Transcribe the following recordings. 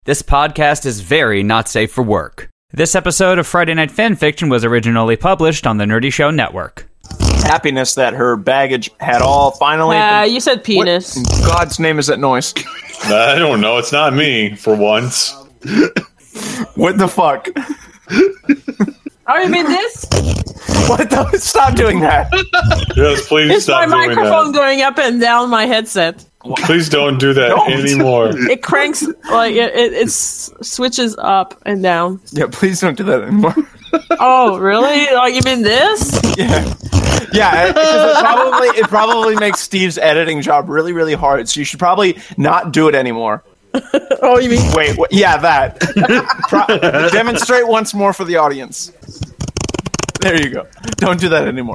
This podcast is very not safe for work. This episode of Friday Night Fanfiction was originally published on the Nerdy Show Network. Happiness that her baggage had all finally... you said penis. What in God's name is that noise? I don't know. It's not me, for once. What the fuck? Oh, you mean this? What the... Stop doing that. Yes, please It's stop my doing microphone that. going up and down my headset. Please don't do that Don't. anymore. It cranks, like, it switches up and down. Yeah, please don't do that anymore. Oh, really? Like, you mean this? Yeah, because it probably makes Steve's editing job really, really hard, so you should probably not do it anymore. Oh, you mean... Wait, yeah, that. Demonstrate once more for the audience. There you go. Don't do that anymore.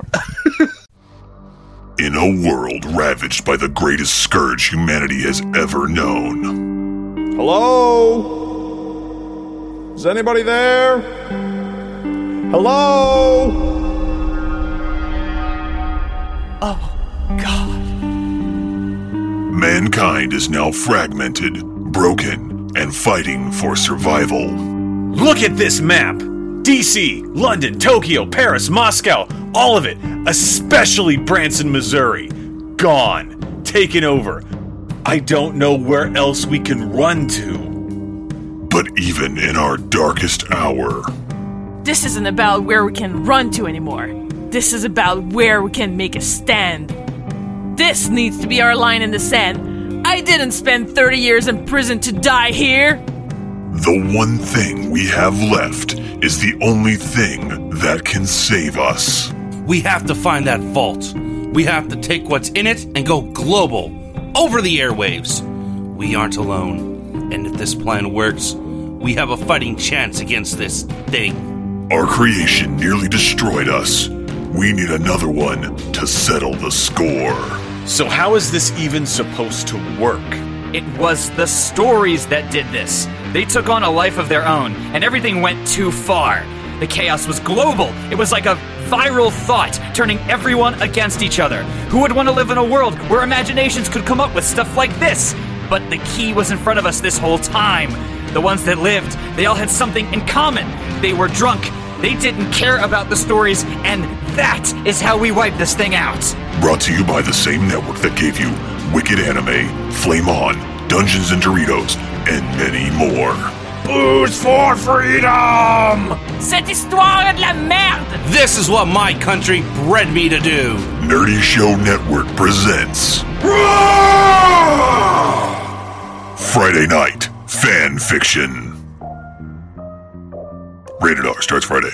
In a world ravaged by the greatest scourge humanity has ever known. Hello? Is anybody there? Hello? Oh, God. Mankind is now fragmented, broken, and fighting for survival. Look at this map! DC, London, Tokyo, Paris, Moscow, all of it, especially Branson, Missouri. Gone. Taken over. I don't know where else we can run to. But even in our darkest hour, This isn't about where we can run to anymore. This is about where we can make a stand. This needs to be our line in the sand. I didn't spend 30 years in prison to die here. the one thing we have left is the only thing that can save us. We have to find that vault. We have to take what's in it and go global, over the airwaves. We aren't alone, and if this plan works, we have a fighting chance against this thing. Our creation nearly destroyed us. We need another one to settle the score. So how is this even supposed to work? It was the stories that did this. They took on a life of their own, and everything went too far. The chaos was global. It was like a viral thought, turning everyone against each other. Who would want to live in a world where imaginations could come up with stuff like this? But the key was in front of us this whole time. The ones that lived, they all had something in common. They were drunk. They didn't care about the stories, and that is how we wipe this thing out. Brought to you by the same network that gave you Wicked Anime, Flame On, Dungeons and Doritos, and many more. Booze for freedom! Cette histoire est de la merde! This is what my country bred me to do. Nerdy Show Network presents Friday Night Fan Fiction. Rated R, starts Friday.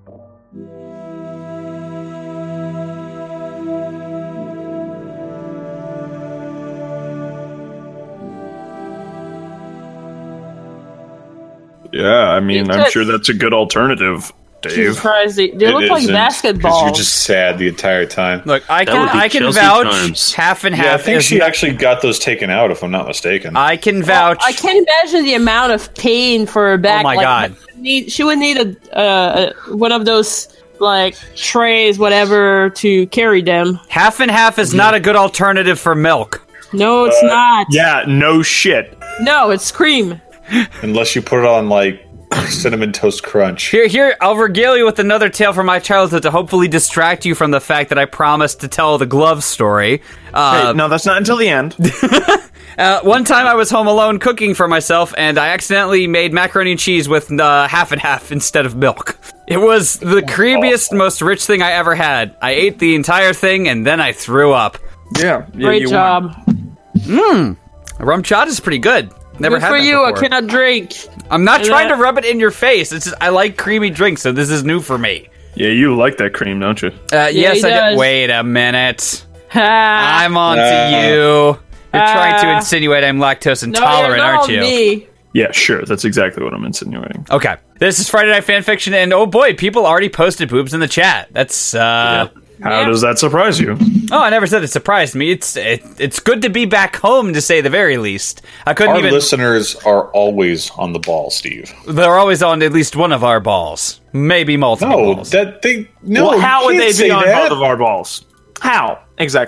Yeah, I mean, I'm Because- sure that's a good alternative, Jesus Dave. Christ, they look It like isn't, 'cause basketballs. you're just sad the entire time. Look, I That would be can Chelsea vouch times. half and Yeah, I half. think is she not- actually got those taken out, if I'm not mistaken. I can vouch. I can't imagine the amount of pain for her back. Oh my God. She would need a one of those like trays, whatever, to carry them. Half and half is not a good alternative for milk. No, it's not. Yeah, no shit. No, it's cream. Unless you put it on, like, Cinnamon Toast Crunch. Here, I'll regale you with another tale from my childhood to hopefully distract you from the fact that I promised to tell the glove story. Hey, no, that's not until the end. One time I was home alone cooking for myself, and I accidentally made macaroni and cheese with half and half instead of milk. It was the creamiest, most rich thing I ever had. I ate the entire thing, and then I threw up. Yeah. Great you job. Rum chata is pretty good. Never Good had for that you. before. I cannot drink. I'm not And trying that- to rub it in your face. It's just I like creamy drinks, so this is new for me. Yeah, you like that cream, don't you? Yes, he I does. did. Wait a minute. Ha. I'm on to you. You're trying to insinuate I'm lactose intolerant, no, aren't you? Me. Yeah, sure. That's exactly what I'm insinuating. Okay. This is Friday Night Fanfiction, and oh boy, people already posted boobs in the chat. That's, How Yeah. does that surprise you? Oh, I never said it surprised me. It's good to be back home, to say the very least. I couldn't Our even... listeners are always on the ball, Steve. They're always on at least one of our balls. Maybe multiple No, balls. that they no. Well, how you would can't they say be on that. both of our balls? How? Exactly.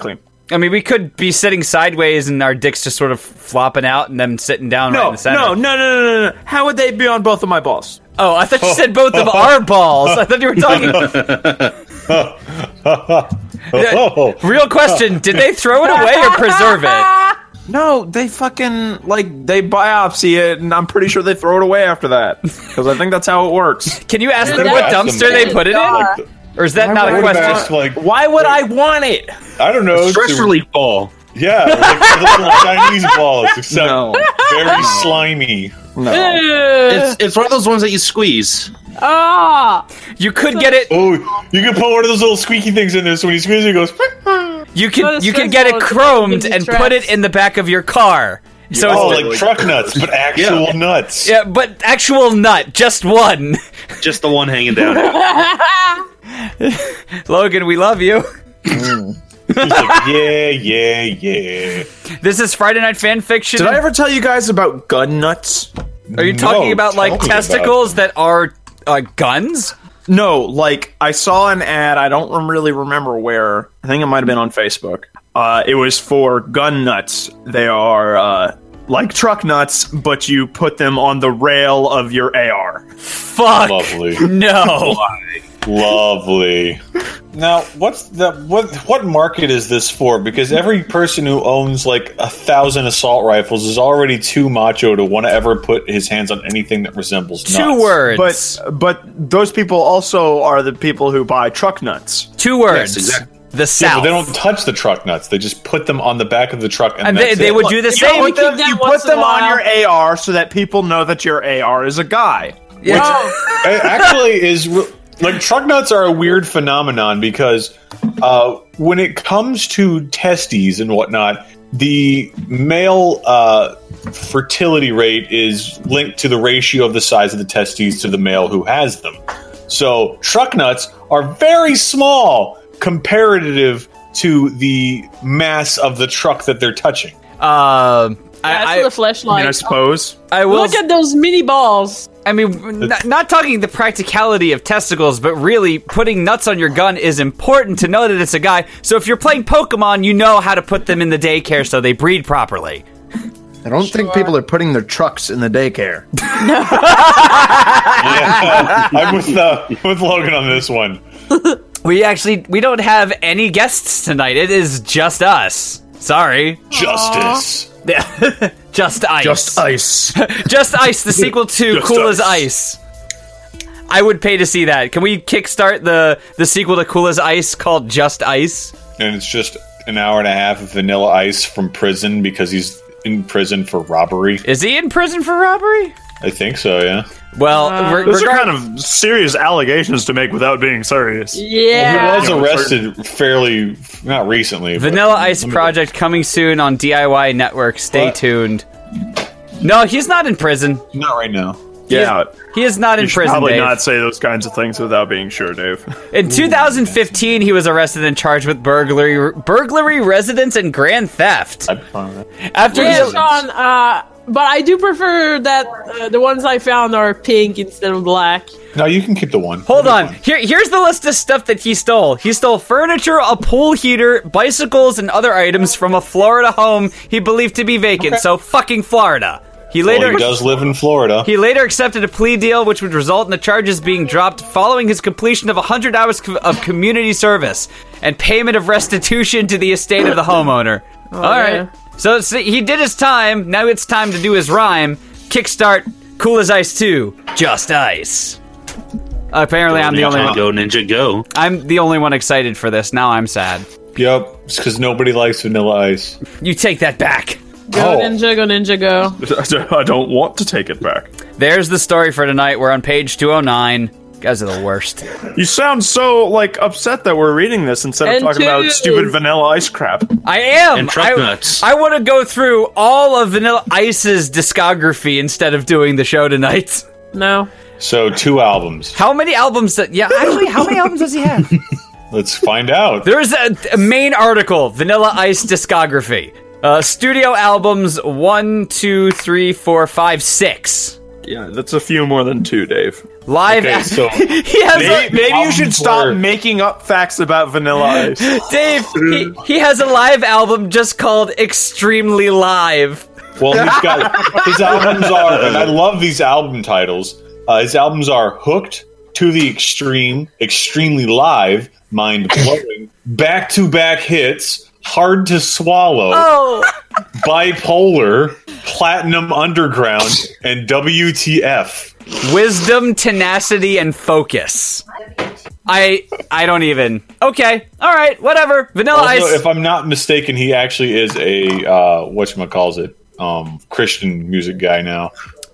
I mean, we could be sitting sideways and our dicks just sort of flopping out and them sitting down right in the center. No. How would they be on both of my balls? Oh, I thought you said both of our balls. I thought you were talking... Real question, did they throw it away or preserve it? No, they fucking, they biopsy it, and I'm pretty sure they throw it away after that. Because I think that's how it works. Can you ask them what dumpster they put it in? Or is that not a question? Why would I want it? I don't know. Stress relief ball. Yeah, like little Chinese balls, except very slimy. No. It's one of those ones that you squeeze. You could get it. Oh, you can put one of those little squeaky things in there, so when you squeeze it, it goes. You could get it chromed and put it in the back of your car. So it's like truck nuts, but actual nuts. Yeah, but actual nut, just one. Just the one hanging down. Logan, we love you. He's like, yeah. This is Friday Night Fan Fiction. Did I ever tell you guys about gun nuts? Are you talking about testicles that are guns? No, I saw an ad. I don't really remember where. I think it might have been on Facebook. It was for gun nuts. They are like truck nuts, but you put them on the rail of your AR. Fuck. Lovely. No. Lovely. Now, what market is this for? Because every person who owns 1,000 assault rifles is already too macho to want to ever put his hands on anything that resembles nuts. 2 words. But those people also are the people who buy truck nuts. 2 words. Yes, exactly. The South. Yeah, but they don't touch the truck nuts. They just put them on the back of the truck, and they would do the same. You put them on your AR so that people know that your AR is a guy. Yeah. Which actually is... truck nuts are a weird phenomenon because when it comes to testes and whatnot, the male fertility rate is linked to the ratio of the size of the testes to the male who has them. So truck nuts are very small comparative to the mass of the truck that they're touching. That's the fleshlight. I suppose. I will look at those mini balls. I mean, not talking the practicality of testicles, but really putting nuts on your gun is important to know that it's a guy. So if you're playing Pokemon, you know how to put them in the daycare so they breed properly. I don't think people are putting their trucks in the daycare. Yeah, I'm with Logan on this one. We don't have any guests tonight. It is just us. Sorry. Justice. Just Ice. Just Ice. Just Ice, the sequel to Just Cool Ice. as Ice. I would pay to see that. Can we kickstart the sequel to Cool as Ice called Just Ice? And it's just an hour and a half of Vanilla Ice from prison because he's in prison for robbery. Is he in prison for robbery? I think so, yeah. Well, those are kind of serious allegations to make without being serious. Yeah. He was arrested fairly, not recently. Vanilla Ice Project coming soon on DIY Network. Stay tuned. No, he's not in prison. Not right now. He is not in You should prison, probably Dave. not say those kinds of things without being sure, Dave. In 2015, he was arrested and charged with burglary, residence, and grand theft. I'd be fine with that. After Yeah, Sean, but I do prefer that the ones I found are pink instead of black. No, you can keep the one. Hold on. Here's the list of stuff that he stole. He stole furniture, a pool heater, bicycles, and other items from a Florida home he believed to be vacant. So fucking Florida. He does live in Florida. He later accepted a plea deal, which would result in the charges being dropped following his completion of 100 hours of community service and payment of restitution to the estate of the homeowner. All right. So he did his time. Now it's time to do his rhyme. Kickstart Cool as Ice 2. Just Ice. Apparently, I'm the only one. Go Ninja Go. I'm the only one excited for this. Now I'm sad. Yep, it's because nobody likes Vanilla Ice. You take that back. Go Ninja, go. I don't want to take it back. There's the story for tonight. We're on page 209. You guys are the worst. You sound so, upset that we're reading this instead of talking about stupid Vanilla Ice crap. I am. And truck nuts. I want to go through all of Vanilla Ice's discography instead of doing the show tonight. No. So 2 albums. How many albums? How many albums does he have? Let's find out. There's a main article, Vanilla Ice discography. Studio albums 1, 2, 3, 4, 5, 6. Yeah, that's a few more than 2, Dave. Live. Okay, so He has Maybe you should stop were- making up facts about Vanilla Ice. Dave. He has a live album just called Extremely Live. Well, his albums are, and I love these album titles. His albums are Hooked, To the Extreme, Extremely Live, Mind Blowing, Back-to-Back Hits, Hard to Swallow, Oh. Bipolar, Platinum Underground, and WTF. Wisdom, tenacity, and focus. I don't even. Okay, all right, whatever. Vanilla Also, Ice. if I'm not mistaken, he actually is a whatchamacallit, Christian music guy now.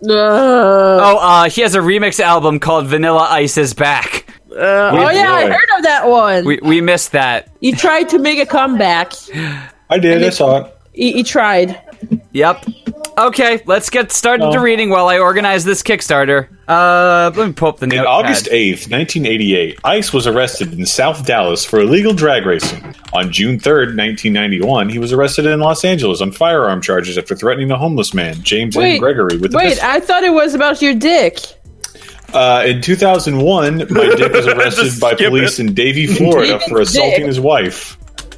He has a remix album called Vanilla Ice is Back. Oh yeah, I heard of that one. We missed that. He tried to make a comeback. I did. I saw it. He tried. Yep. Okay, let's get started to reading while I organize this Kickstarter. Let me pull up the On notepad. August 8th, 1988, Ice was arrested in South Dallas for illegal drag racing. On June 3rd, 1991, he was arrested in Los Angeles on firearm charges after threatening a homeless man, James N. Gregory, with a pistol. I thought it was about your dick. In 2001, my dick was arrested by police in Davie, Florida for assaulting his wife.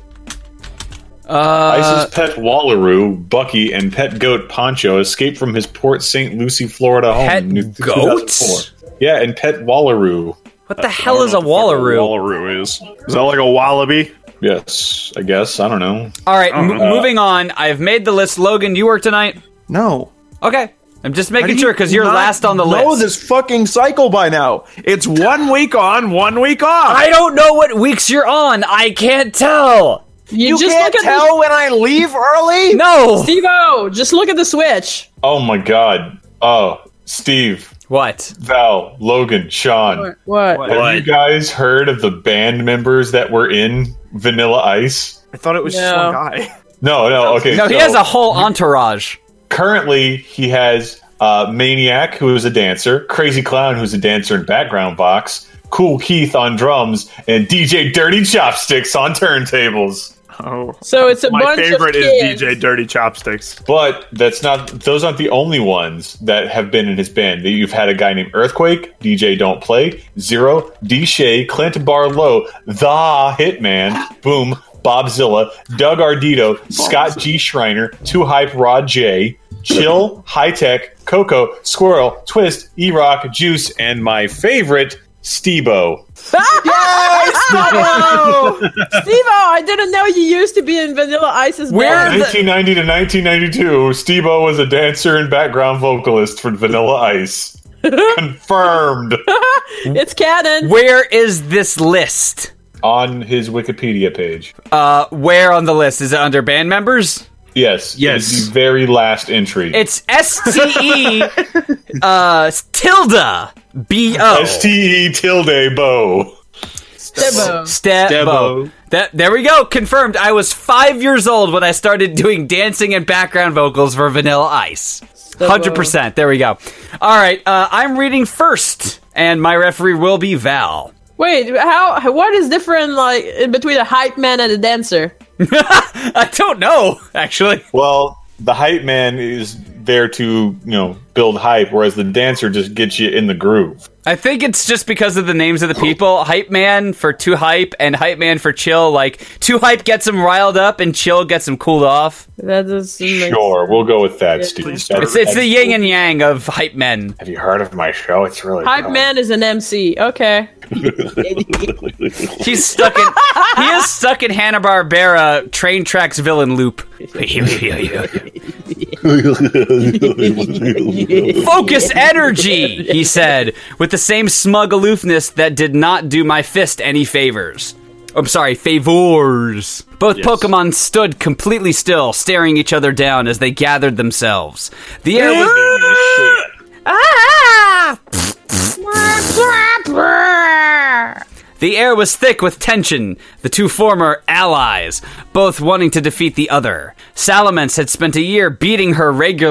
Ice's pet Wallaroo, Bucky, and pet goat Poncho escaped from his Port St. Lucie, Florida home. Pet in goat? 2004. Yeah, and pet Wallaroo. What the hell is a Wallaroo? Wallaroo is that like a wallaby? Yes, I guess. I don't know. All right, moving on. I've made the list. Logan, you work tonight? No. Okay. I'm just making sure because you're last on the list. Know this fucking cycle by now. It's 1 week on, 1 week off. I don't know what weeks you're on. I can't tell. You just can't look at tell when I leave early? No. Steve-O, just look at the Switch. Oh my god. Oh, Steve, What? Val, Logan, Sean. What? Have you guys heard of the band members that were in Vanilla Ice? I thought it was just No. one guy. No, okay. No, he so has a whole entourage. currently he has Maniac, who is a dancer, Crazy Clown, who's a dancer in background box, Cool Keith on drums, and DJ Dirty Chopsticks on turntables. Oh. So it's a My bunch favorite of is kids. DJ Dirty Chopsticks. But those aren't the only ones that have been in his band. You've had a guy named Earthquake, DJ Don't Play, Zero, D. Shay, Clint Barlow, The Hitman, Boom, Bobzilla, Doug Ardito, Scott G. Schreiner, Too Hype Rod J, Chill, High Tech, Coco, Squirrel, Twist, E-Rock, Juice, and my favorite, Steve-O. Steve-O, I didn't know you used to be in Vanilla Ice's Where- band. 1990 to 1992, Steve-O was a dancer and background vocalist for Vanilla Ice. Confirmed It's canon. Where is this list? on his Wikipedia page. Where on the list? Is it under band members? Yes. Yes. It's the very last entry. It's STE tilde B-O. STE tilde Bo. Steve-O. Stebo. There we go. Confirmed. I was 5 years old when I started doing dancing and background vocals for Vanilla Ice. 100%. There we go. All right. I'm reading first, and my referee will be Val. Wait, what is different like in between a hype man and a dancer? I don't know, actually. Well, the hype man is there to, build hype, whereas the dancer just gets you in the groove. I think it's just because of the names of the people. Hype Man for Too Hype and Hype Man for Chill. Like, Too Hype gets him riled up and Chill gets him cooled off. That does Sure, we'll go with that, Steve. It's the yin and yang of Hype Men. Have you heard of my show? It's really Hype man is an MC. Okay. He is stuck in Hanna-Barbera train tracks villain loop. Focus energy, he said, with the same smug aloofness that did not do my fist any favors. I'm sorry, favors. Both Pokemon stood completely still, staring each other down as they gathered themselves. The air was... The air was thick with tension, the two former allies, both wanting to defeat the other. Salamence had spent a year beating her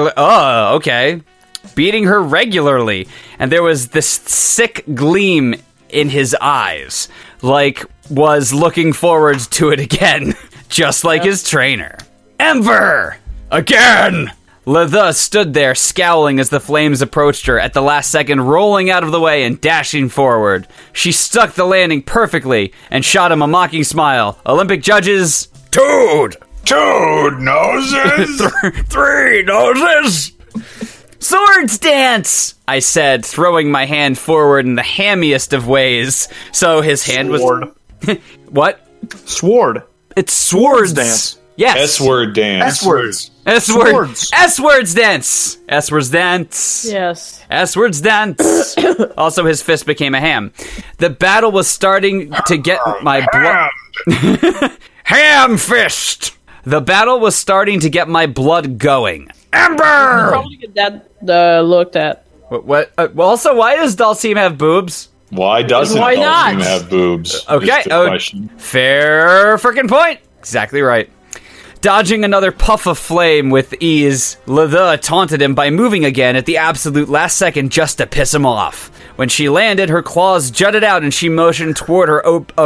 regularly, and there was this sick gleam in his eyes, like was looking forward to it again, just like his trainer. Ember! Again! Latha stood there, scowling as the flames approached her, at the last second rolling out of the way and dashing forward. She stuck the landing perfectly and shot him a mocking smile. Olympic judges... Two noses. 3 noses! Swords dance! I said, throwing my hand forward in the hammiest of ways. So his hand Sword. was... What? Sword. It's swords dance. Yes. S-word dance. S-words. S-word. Swords. S-words dance. S-words dance. Yes. S-words dance. Also, his fist became a ham. The battle was starting to get my blood... Ham fist! The battle was starting to get my blood going. Ember! Probably get that looked at. What? Well, also, why does Dhalsim have boobs? Why doesn't Why not? Dhalsim have boobs? Okay, Is the question. Fair frickin' point. Exactly right. Dodging another puff of flame with ease, Latha taunted him by moving again at the absolute last second just to piss him off. When she landed, her claws jutted out and she motioned toward her op.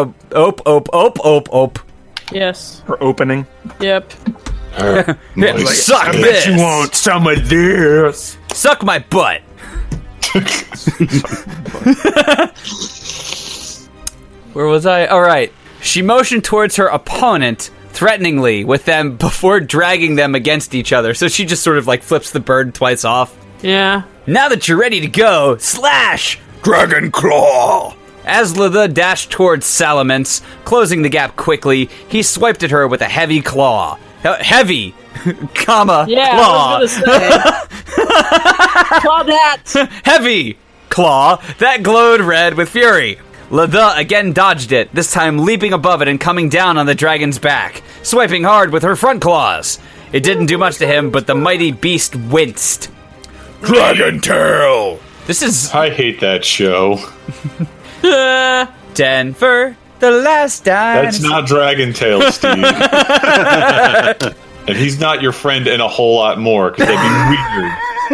Yes. Her opening. Yep. Suck this! You want some of this? Suck my butt! Where was I? Alright. She motioned towards her opponent threateningly with them before dragging them against each other. So she just sort of like flips the bird twice off. Yeah. Now that you're ready to go, slash! Dragon Claw! As Latha dashed towards Salamence, closing the gap quickly, he swiped at her with a heavy claw. Heavy, comma, Yeah, claw. I was gonna say. Claw that! Heavy claw that glowed red with fury. Latha again dodged it, this time leaping above it and coming down on the dragon's back, swiping hard with her front claws. It didn't do much to him, but the mighty beast winced. Dragon Tail. This is I hate that show. Denver, the last time. That's not Dragon Tail, Steve. And he's not your friend and a whole lot more, because that'd be weird.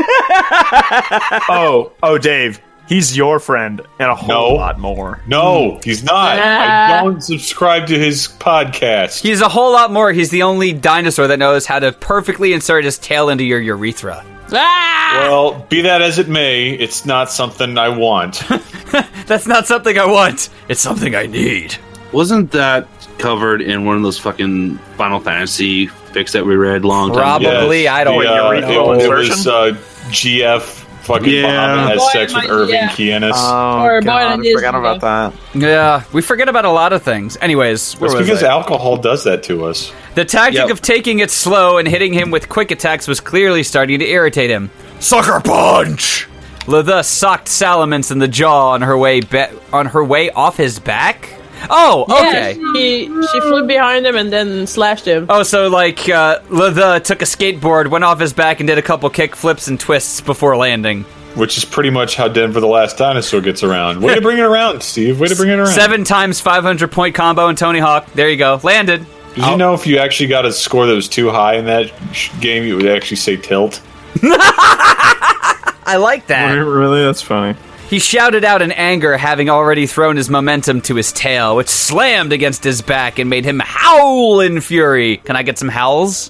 Oh, Dave. He's your friend and a whole lot more. No, he's not. I don't subscribe to his podcast. He's a whole lot more. He's the only dinosaur that knows how to perfectly insert his tail into your urethra. Well, be that as it may, it's not something I want. That's not something I want. It's something I need. Wasn't that covered in one of those fucking Final Fantasy fics that we read long time ago? Probably. I don't know. It was GF fucking Bahamut has sex with Irving Kianis. Or God, I forgot about that. Yeah, we forget about a lot of things. Anyways, where That's was because I? alcohol does that to us. The tactic Yep. of taking it slow and hitting him with quick attacks was clearly starting to irritate him. Sucker punch! Latha socked Salamence in the jaw on her way off his back. Oh, okay. Yeah, she flew behind him and then slashed him. Oh, so like Latha took a skateboard, went off his back, and did a couple kick flips and twists before landing. Which is pretty much how Denver the Last Dinosaur gets around. Way to bring it around, Steve. Way to bring it around. 7 times 500 point combo and Tony Hawk. There you go. Landed. Did you know if you actually got a score that was too high in that game, it would actually say tilt? I like that. Really? That's funny. He shouted out in anger, having already thrown his momentum to his tail, which slammed against his back and made him howl in fury. Can I get some howls?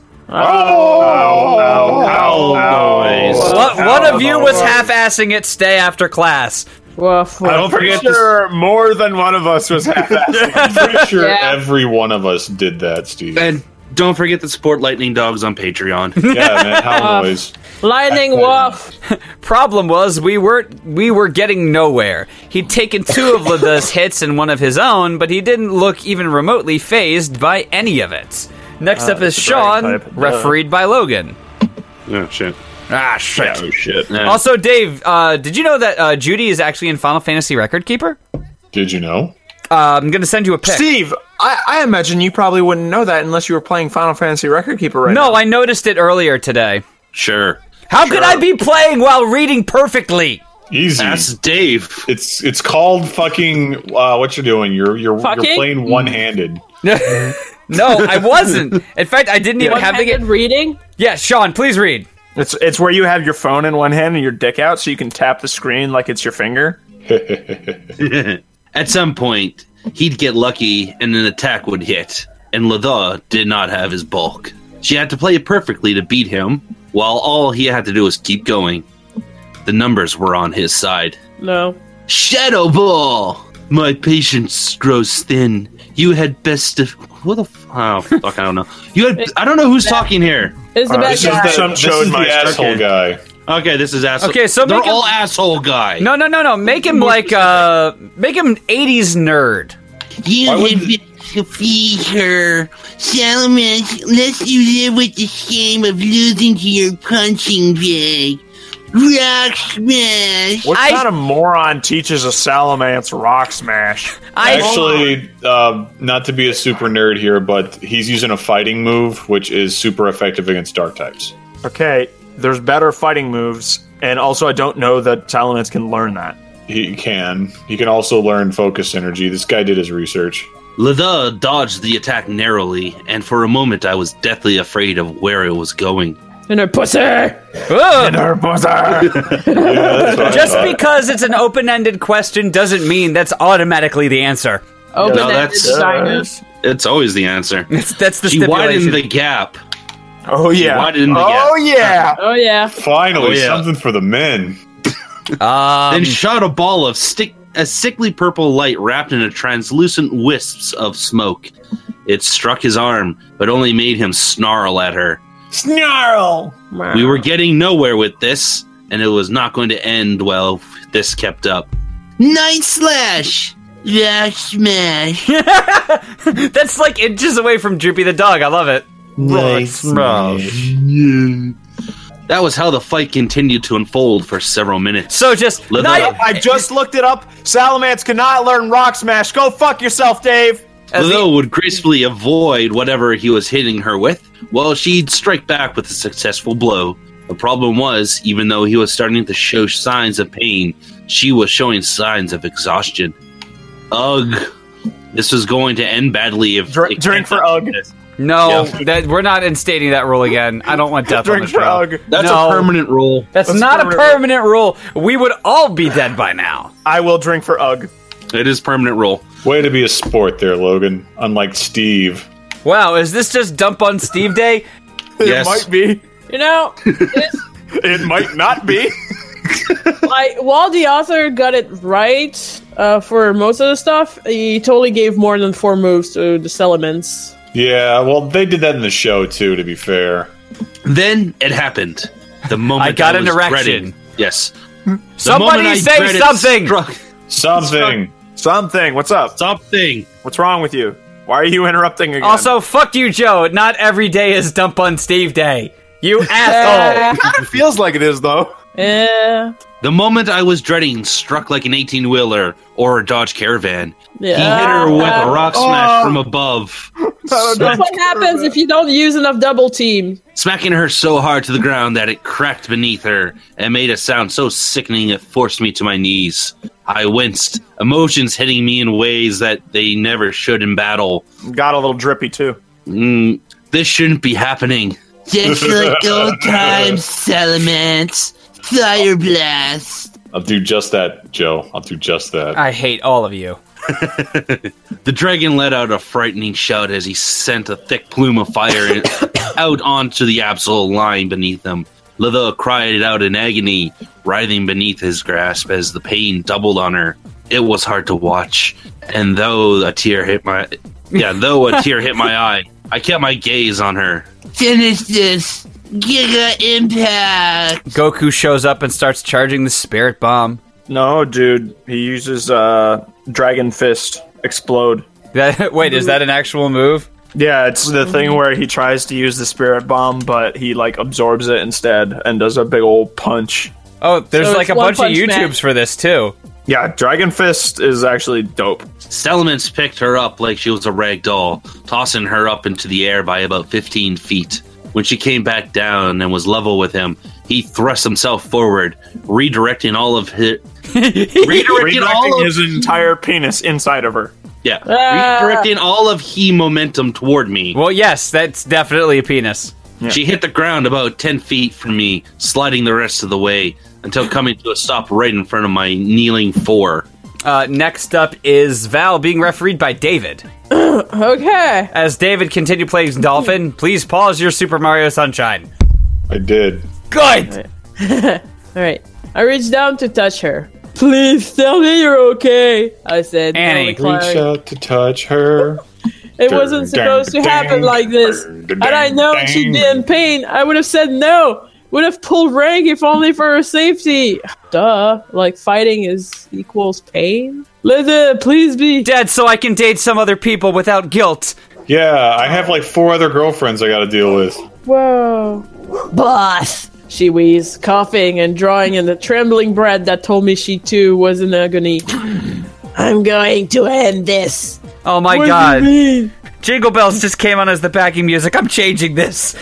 One of you was half-assing it. Stay after class. Woof, woof. I'm pretty sure more than one of us was half-assing. I'm pretty sure Yeah. every one of us did that, Steve. And don't forget to support Lightning Dogs on Patreon. Yeah, man, how noise. Lightning woof. Problem was, we were getting nowhere. He'd taken 2 of Latha's hits and one of his own, but he didn't look even remotely phased by any of it. Next up is it's a dragon Sean, type. refereed by Logan. Oh, shit. Ah, shit. Oh, shit. Yeah. Also, Dave, did you know that Judy is actually in Final Fantasy Record Keeper? Did you know? I'm going to send you a pic. Steve, I imagine you probably wouldn't know that unless you were playing Final Fantasy Record Keeper right now. No, I noticed it earlier today. Sure. How could I be playing while reading perfectly? Easy. That's Dave. It's called fucking what you're doing. You're Fucking? playing one-handed. No, I wasn't. In fact, I didn't even have to One-handed get... reading? Yeah, Sean, please read. It's where you have your phone in one hand and your dick out so you can tap the screen like it's your finger. At some point, he'd get lucky and an attack would hit, and Latha did not have his bulk. She had to play it perfectly to beat him, while all he had to do was keep going. The numbers were on his side. No. Shadow Ball! My patience grows thin. You had best of... What the oh, fuck, I don't know. I don't know who's talking here. It's the bad guy. This is the asshole guy. Okay, this is asshole. Okay, so they're make him- all asshole guy. No. Make him make him 80s nerd. You have been defeat her. Salamence, lest you live with the shame of losing to your punching bag. Rock Smash! What kind of moron teaches a Salamence Rock Smash? Actually, not to be a super nerd here, but he's using a fighting move, which is super effective against dark types. Okay, there's better fighting moves, and also I don't know that Salamence can learn that. He can. He can also learn focus energy. This guy did his research. Leda dodged the attack narrowly, and for a moment I was deathly afraid of where it was going. In her pussy! In her pussy! Just because it's an open-ended question doesn't mean that's automatically the answer. Open-ended designers. It's always the answer. That's the She stipulation. widened the gap. Oh, yeah. Widened the gap. Oh, yeah. Oh, yeah. Finally, something for the men. Then shot a ball of a sickly purple light wrapped in a translucent wisps of smoke. It struck his arm, but only made him snarl at her. Snarl! We were getting nowhere with this, and it was not going to end well if this kept up. Night Slash! Rock Smash! That's like inches away from Droopy the dog. I love it. Night That was how the fight continued to unfold for several minutes. So just... I just looked it up. Salamence cannot learn Rock Smash. Go fuck yourself, Dave! Leda would gracefully avoid whatever he was hitting her with, while she'd strike back with a successful blow. The problem was, even though he was starting to show signs of pain, she was showing signs of exhaustion. Ugh. This was going to end badly if... Drink for Ugh. No, we're not instating that rule again. I don't want death on the Drink for show. Ugh. That's a permanent rule. That's not a permanent rule. We would all be dead by now. I will drink for Ugh. It is permanent rule. Way to be a sport there, Logan. Unlike Steve. Wow, is this just Dump on Steve Day? Yes. It might be. You know, It might not be. like, while the author got it right for most of the stuff, he totally gave more than 4 moves to the Salamence. Yeah, well, they did that in the show, too, to be fair. Then it happened. The moment I got was an erection. dreading- Yes. The Somebody moment I say dreaded something! Something. Something. What's up? Something. What's wrong with you? Why are you interrupting again? Also, fuck you, Joe. Not every day is Dump on Steve Day. You asshole. it feels like it is, though. Yeah. The moment I was dreading struck like an 18-wheeler or a Dodge Caravan. Yeah. He hit her with a rock smash from above, That's what happens if you don't use enough double team. smacking her so hard to the ground that it cracked beneath her and made a sound so sickening it forced me to my knees. I winced, emotions hitting me in ways that they never should in battle. Got a little drippy, too. This shouldn't be happening. Just like old times, Salamence. Fire Blast! I'll do just that, Joe. I'll do just that. I hate all of you. The dragon let out a frightening shout as he sent a thick plume of fire out onto the absol lying beneath him. Leda cried out in agony, writhing beneath his grasp as the pain doubled on her. It was hard to watch, and though a tear hit my eye, I kept my gaze on her. Finish this! Giga Impact! Goku shows up and starts charging the Spirit Bomb. No, dude. He uses Dragon Fist. Explode. Wait, is that an actual move? Yeah, it's the thing where he tries to use the Spirit Bomb, but he, like, absorbs it instead and does a big old punch. Oh, there's So like it's a bunch of One Punch Man. YouTubes for this, too. Yeah, Dragon Fist is actually dope. Salamence picked her up like she was a rag doll, tossing her up into the air by about 15 feet. When she came back down and was level with him, he thrust himself forward, redirecting all of his... Redirecting his entire penis inside of her. Yeah, redirecting all of he momentum toward me. Well, yes, that's definitely a penis. She hit the ground about 10 feet from me, sliding the rest of the way, until coming to a stop right in front of my kneeling 4. Next up is Val being refereed by David. Okay. As David continued playing Dolphin, please pause your Super Mario Sunshine. I did. Good! Alright. I reached down to touch her. Please tell me you're okay, I said. Annie, Reach out to touch her. It wasn't supposed to happen like this. Had I known she'd be in pain, I would have said no. Would have pulled rank if only for her safety. Duh. Like, fighting equals pain? Lizzie, please be dead so I can date some other people without guilt. Yeah, I have like 4 other girlfriends I gotta deal with. Whoa. Boss! She wheezed, coughing and drawing in the trembling breath that told me she too was in agony. I'm going to end this. Oh my What god. do you mean? Jingle Bells just came on as the backing music. I'm changing this.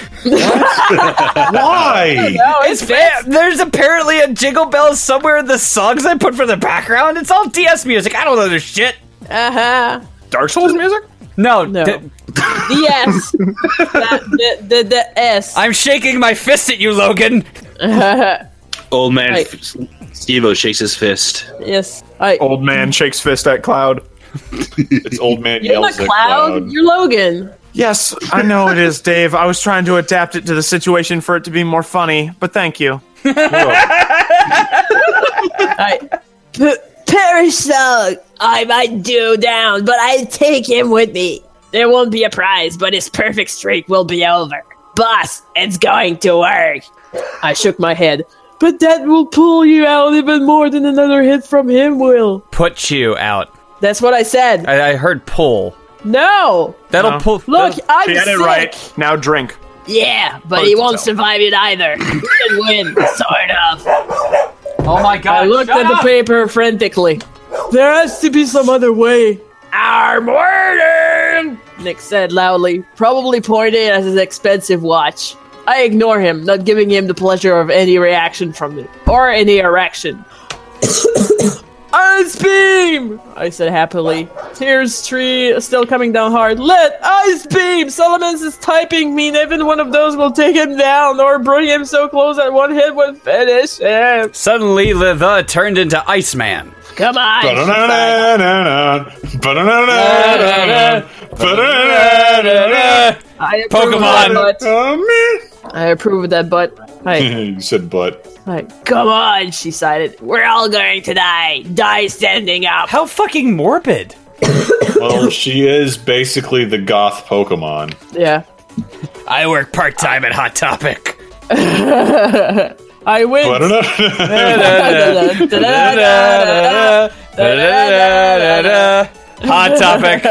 Why? No, There's apparently a Jingle Bells somewhere in the songs I put for the background. It's all DS music. I don't know this shit. Uh-huh. Dark Souls music? No. No. The S. The S. I'm shaking my fist at you, Logan. Old man Right. Steve-O shakes his fist. Yes. Old man shakes fist at Cloud. It's old man You're yells not at Cloud. You're Logan. Yes, I know it is, Dave. I was trying to adapt it to the situation for it to be more funny, but thank you. Parasol, I might do down, but I'd take him with me. There won't be a prize, but his perfect streak will be over. Boss, it's going to work. I shook my head. But that will pull you out even more than another hit from him will. Put you out. That's what I said. I heard pull. No. That'll pull. Look, I'm She had sick. it right. Now drink. Yeah, but he won't survive it either. He can win, sort of. Oh my god. I looked at the paper frantically. There has to be some other way. I'm waiting, Nick said loudly, probably pointing at his expensive watch. I ignore him, not giving him the pleasure of any reaction from me, or any erection. Ice beam! I said happily. Tears tree still coming down hard. Let ice beam! Solomons is typing mean even one of those will take him down or bring him so close that one hit would finish him. Suddenly, the turned into Iceman. Come on! I approve of that butt. I approve of that butt. You said butt. Come on, she sighed. We're all going to die. Die standing up. How fucking morbid. Well, she is basically the goth Pokemon. Yeah. I work part-time at Hot Topic. I win. Hot Topic.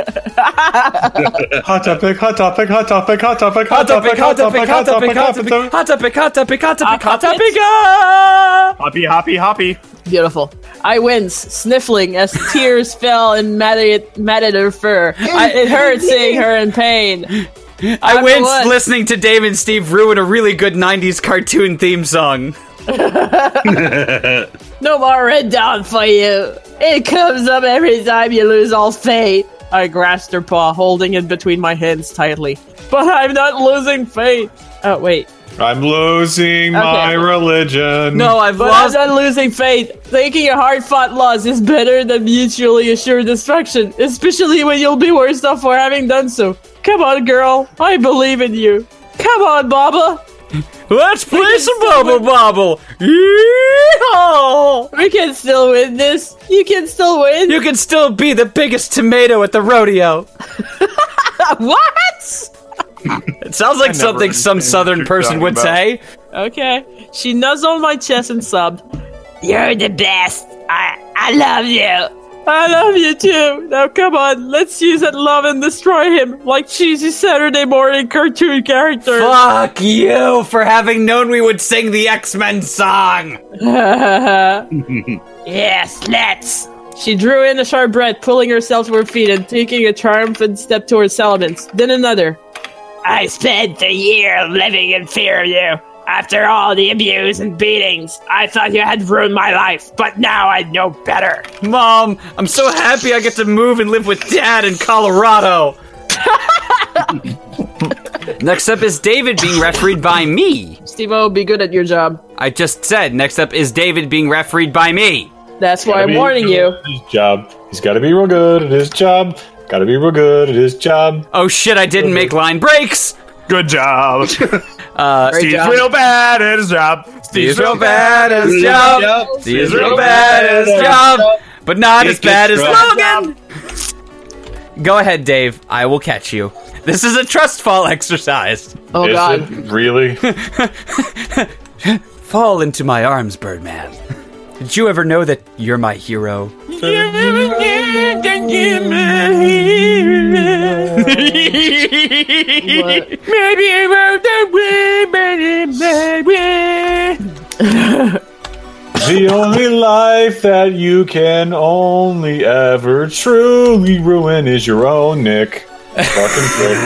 Hot topic, hot topic, hot topic, hot topic, hot topic, hot topic, hot topic, hot topic, Hot Topic, Hot Topic, Hot Topic, Hot Topic. Hoppy, hoppy, hoppy. Beautiful. I wins, sniffling as tears fell and matted her fur. It hurt seeing her in pain. I winced listening to Dave and Steve ruin a really good 90s cartoon theme song. No more Red Dawn for you. It comes up every time you lose all faith. I grasped her paw, holding it between my hands tightly. But I'm not losing faith. Oh, wait. I'm losing my religion. No, I'm not losing faith. Taking a hard-fought loss is better than mutually assured destruction, especially when you'll be worse off for having done so. Come on, girl. I believe in you. Come on, Baba. Let's play some Bubble Bobble. Yeehaw! We can still win this. You can still win. You can still be the biggest tomato at the rodeo. What? It sounds like something some southern person would say. Okay. She nuzzled my chest and sobbed. You're the best. I love you. I love you too. Now come on, let's use that love and destroy him like cheesy Saturday morning cartoon character. Fuck you for having known we would sing the X-Men song. Yes, let's. She drew in a sharp breath, pulling herself to her feet and taking a triumphant step towards Salamence. Then another. I spent a year living in fear of you. After all the abuse and beatings, I thought you had ruined my life, but now I know better. Mom, I'm so happy I get to move and live with Dad in Colorado. Next up is David being refereed by me. Steve-O, be good at your job. I just said, next up is David being refereed by me. That's why I'm warning you. His job. He's got to be real good at his job. Got to be real good at his job. Oh shit, I didn't make line breaks. Good job. Steve's job. real bad at his job. Steve's real bad at his job. Steve's real bad at his job. But not as bad as Logan. Go ahead, Dave. I will catch you. This is a trust fall exercise. Oh, Is God. it? Really? Fall into my arms, Birdman. Did you ever know that you're my hero? Maybe I The only life that you can only ever truly ruin is your own, Nick. Fucking prick.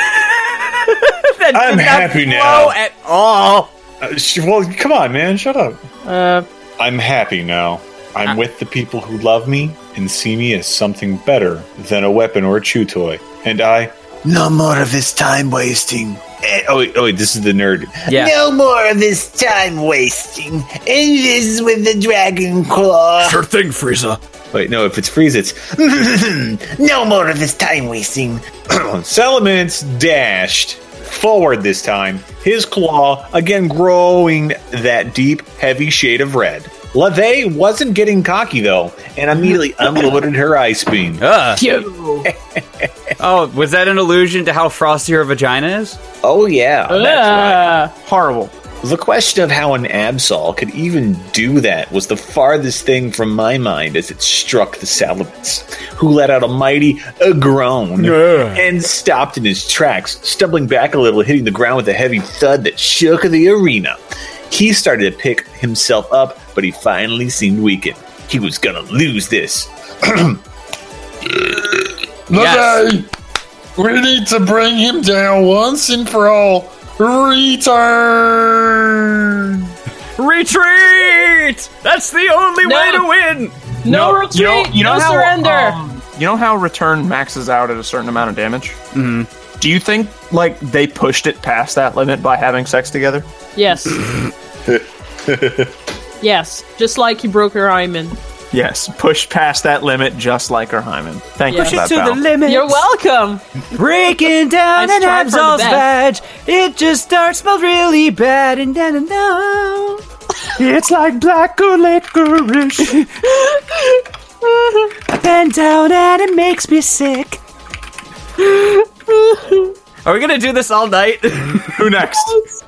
I'm happy now. At all. Well, come on, man. Shut up. Uh, I'm happy now. I'm with the people who love me and see me as something better than a weapon or a chew toy. And I... No more of this time wasting. Oh, wait, this is the nerd. Yeah. No more of this time wasting. And this with the Dragon Claw. Sure thing, Frieza. Wait, no, if it's Frieza, it's... No more of this time wasting. Salamence dashed forward this time, his claw again growing that deep, heavy shade of red. LaVey wasn't getting cocky, though, and immediately unloaded her ice beam. Pew. Oh, was that an allusion to how frosty her vagina is? Oh, yeah. That's right. Horrible. The question of how an Absol could even do that was the farthest thing from my mind as it struck the Salamence, who let out a mighty groan and stopped in his tracks, stumbling back a little, hitting the ground with a heavy thud that shook the arena. He started to pick himself up, but he finally seemed weakened. He was gonna lose this. Yes. We need to bring him down once and for all. Return! Retreat! That's the only way to win! No retreat! No surrender! You know how return maxes out at a certain amount of damage? Mm-hmm. Do you think, like, they pushed it past that limit by having sex together? Yes. Yes. Just like he broke her hymen. Yes, pushed past that limit just like her hymen. Thank you Push for it that, to pal. the limit. You're welcome! Breaking down I an strive for the Absol's best. badge. It just smells really bad and no. It's like black licorice. Bend down and it makes me sick. Are we gonna do this all night? Who next?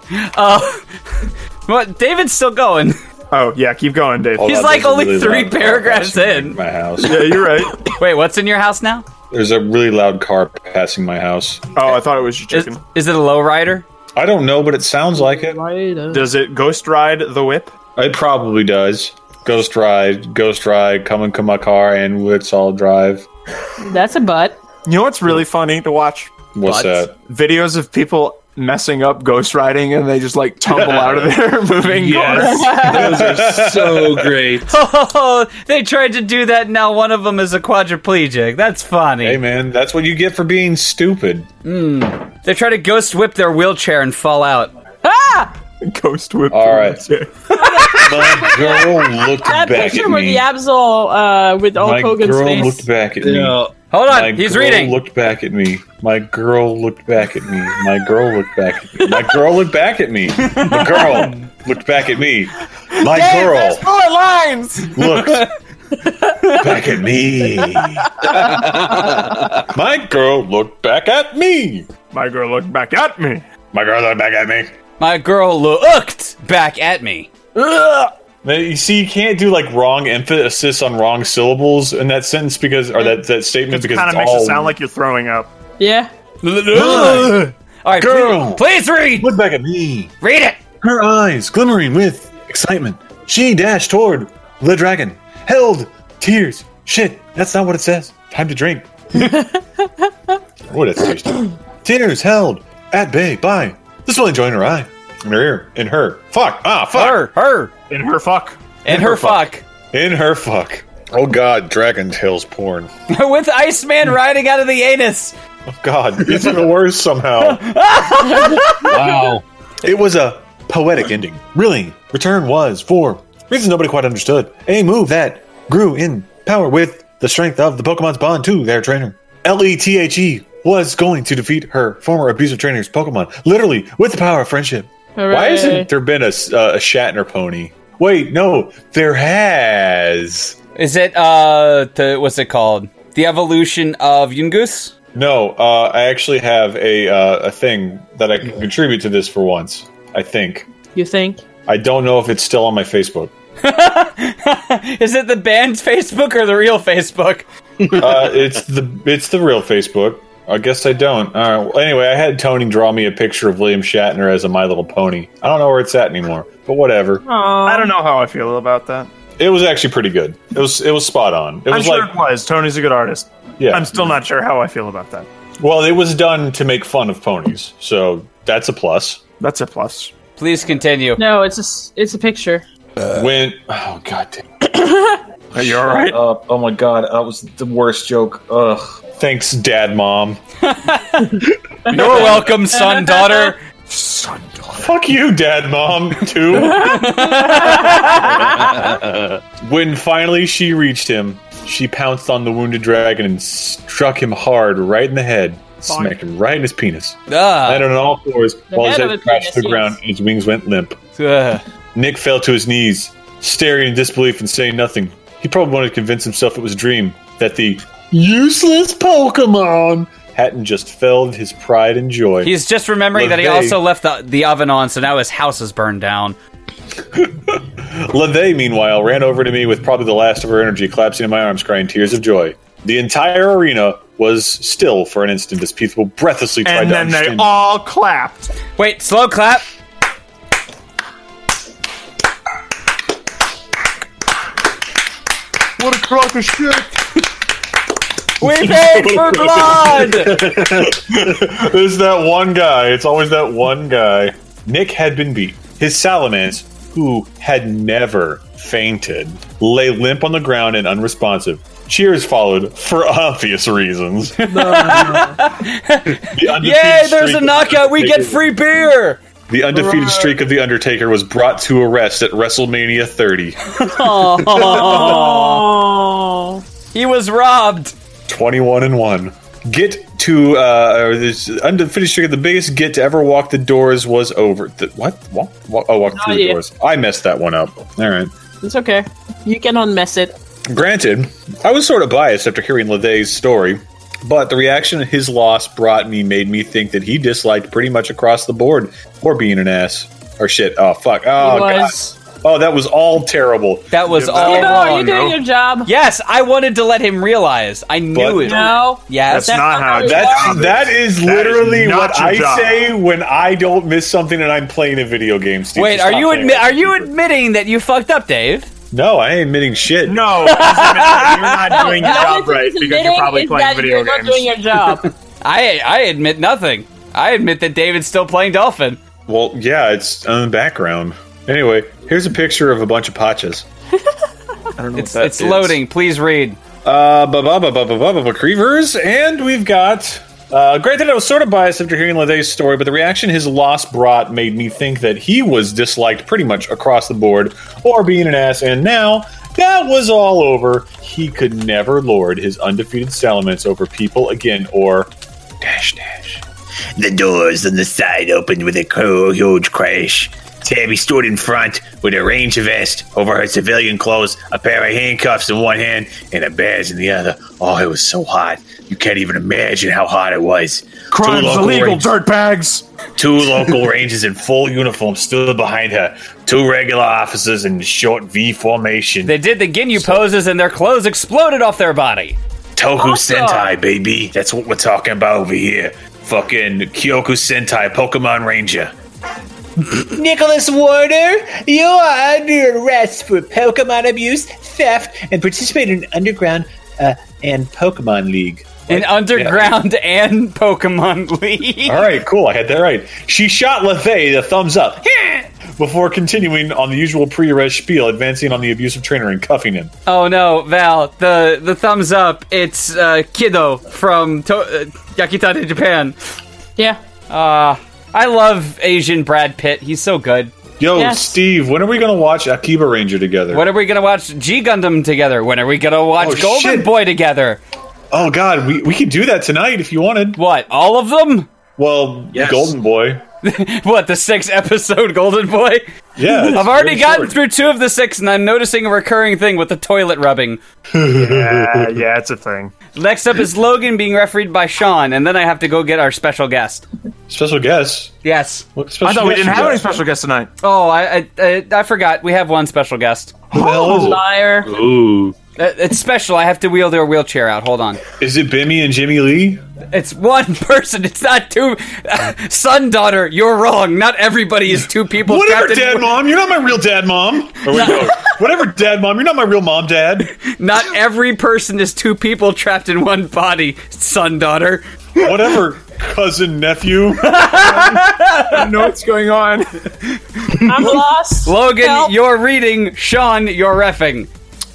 What? David's still going. Oh, yeah, keep going, Dave. Hold He's on, like there's a only really 3 loud car paragraphs passing in. My house. Yeah, you're right. Wait, what's in your house now? There's a really loud car passing my house. Oh, I thought it was your Is, chicken. is it a lowrider? I don't know, but it sounds like it. Does it ghost ride the whip? It probably does. Ghost ride, come into my car, and let's all drive. That's a butt. You know what's really funny to watch? What's that? Videos of people messing up ghost riding and they just like tumble out of there moving cars. Those are so great. Oh, they tried to do that. Now one of them is a quadriplegic. That's funny. Hey, man, that's what you get for being stupid. They try to ghost whip their wheelchair and fall out. Ah! Ghost whip. All right. My girl looked That back picture at with the me. Absol with Hulk My Hogan's girl face. looked back at me. Hold on, My he's girl reading. looked back at me. My girl looked back at me. My girl looked back at me. My girl looked back at me. The girl looked back at me. My girl Bullet lines. looked back at me. My girl looked back at me. My girl looked back at me. My girl looked back at me. My girl looked back at me. Man, you see, you can't do like wrong emphasis on wrong syllables in that sentence because, or that statement It because kind it's of makes all. it sound like you're throwing up. Yeah. All right, Girl. please read. Look back at me. Read it. Her eyes glimmering with excitement. She dashed toward the dragon. Held tears. Shit, that's not what it says. Time to drink. Oh, that's tasty. Tears held at bay by the swelling joint in her eye. In her ear. In her. Fuck. Ah, fuck. Her. In her fuck. And her fuck. In her fuck. Oh god, Dragon Tales porn. With Iceman riding out of the anus. Oh god, it's even worse somehow. Wow. It was a poetic ending. Really, Return was, for reasons nobody quite understood, a move that grew in power with the strength of the Pokemon's bond to their trainer. LETHE was going to defeat her former abusive trainer's Pokemon, literally with the power of friendship. Hooray. Why hasn't there been a Shatner pony? Wait, no, there has. Is it what's it called? The evolution of Yungoos? No, I actually have a thing that I can contribute to this for once. I think. You think? I don't know if it's still on my Facebook. Is it the band's Facebook or the real Facebook? It's the real Facebook. I guess I don't. Well, anyway, I had Tony draw me a picture of William Shatner as a My Little Pony. I don't know where it's at anymore, but whatever. I don't know how I feel about that. It was actually pretty good. It was spot on. I'm sure it was. Tony's a good artist. Yeah. I'm still not sure how I feel about that. Well, it was done to make fun of ponies, so that's a plus. That's a plus. Please continue. No, it's a picture. Oh god damn. Are you alright? Oh my god, that was the worst joke. Ugh. Thanks, Dad, Mom. You're welcome, son, daughter. Son, daughter. Fuck you, Dad, Mom, too. When finally she reached him, she pounced on the wounded dragon and struck him hard right in the head. Smacked him right in his penis. Landed on all fours while his head crashed to the ground and his wings went limp. Nick fell to his knees, staring in disbelief and saying nothing. He probably wanted to convince himself it was a dream, that the useless Pokemon hadn't just felled his pride and joy. He's just remembering that he also left the oven on, so now his house is burned down. LaVey, meanwhile, ran over to me with probably the last of her energy, collapsing in my arms, crying tears of joy. The entire arena was still for an instant as people breathlessly tried to understand. And then they all clapped. Wait, slow clap. What a crock of shit! We paid for blood! There's that one guy. It's always that one guy. Nick had been beat. His Salamence, who had never fainted, lay limp on the ground and unresponsive. Cheers followed for obvious reasons. Yay, there's a knockout. We get free beer. The undefeated streak of The Undertaker was brought to a rest at WrestleMania 30. He was robbed. 21-1. Get to this undefeated streak of the biggest get to ever walk the doors was over. What? Walk through the doors. I messed that one up. All right. It's okay. You can unmess it. Granted, I was sort of biased after hearing LaVey's story, but the reaction his loss brought me made me think that he disliked pretty much across the board for being an ass. Or shit. Oh, fuck. Oh, God. Oh, that was all terrible. That was all wrong. You're doing your job. Yes, I wanted to let him realize. I knew it. No. Yes. That's not how that is literally what I say when I don't miss something and I'm playing a video game, Steve. Wait, are you admitting that you fucked up, Dave? No, I ain't admitting shit. No, you're not doing your job right because you're probably playing video games. You're not doing your job. I admit nothing. I admit that David's still playing Dolphin. Well, yeah, it's on the background. Anyway, here's a picture of a bunch of Pachas. I don't know what that is. It's loading. Please read. Creevers, and we've got... granted, I was sort of biased after hearing LaVey's story, but the reaction his loss brought made me think that he was disliked pretty much across the board, or being an ass, and now that was all over. He could never lord his undefeated Salamence over people again, or... ... The doors on the side opened with a huge crash. Tabby stood in front with a Ranger vest over her civilian clothes, a pair of handcuffs in one hand, and a badge in the other. Oh, it was so hot. You can't even imagine how hot it was. Crime's illegal, dirtbags! 2 local Rangers in full uniform stood behind her. 2 regular officers in short V formation. They did the Ginyu poses and their clothes exploded off their body. Toku Sentai, baby. That's what we're talking about over here. Fucking Kyoku Sentai Pokemon Ranger. Nicholas Warner, you are under arrest for Pokemon abuse, theft, and participating in Underground and Pokemon League. In Underground and Pokemon League. All right, cool. I had that right. She shot LaVey the thumbs up before continuing on the usual pre-arrest spiel, advancing on the abusive trainer and cuffing him. Oh no, Val, the thumbs up. It's Kiddo from Yakitate, Japan. Yeah. I love Asian Brad Pitt. He's so good. Yo, yes. Steve, when are we going to watch Akiba Ranger together? When are we going to watch G Gundam together? When are we going to watch Golden Boy together? Oh God, we could do that tonight if you wanted. What? All of them? Well, Yes. Golden Boy. What? The 6-episode Golden Boy? Yeah, it's I've already very gotten short. through 2 of the 6, and I'm noticing a recurring thing with the toilet rubbing. Yeah, it's a thing. Next up is Logan being refereed by Sean, and then I have to go get our special guest. Special guest. Yes. What special I thought we guest didn't you have got? any special guests tonight. Oh, I forgot. We have one special guest. Who the hell is it? Liar. Ooh. It's special. I have to wheel their wheelchair out. Hold on. Is it Bimmy and Jimmy Lee? It's one person. It's not 2. Son, daughter, you're wrong. Not everybody is 2 people. Whatever, trapped in Dad, Mom. You're not my real dad, Mom. Or wait, no. Whatever, Dad, Mom. You're not my real mom, Dad. Not every person is 2 people trapped in one body. Son, daughter. Whatever, cousin, nephew. I don't know what's going on. I'm lost. Logan, Help. you're reading. Sean, you're reffing.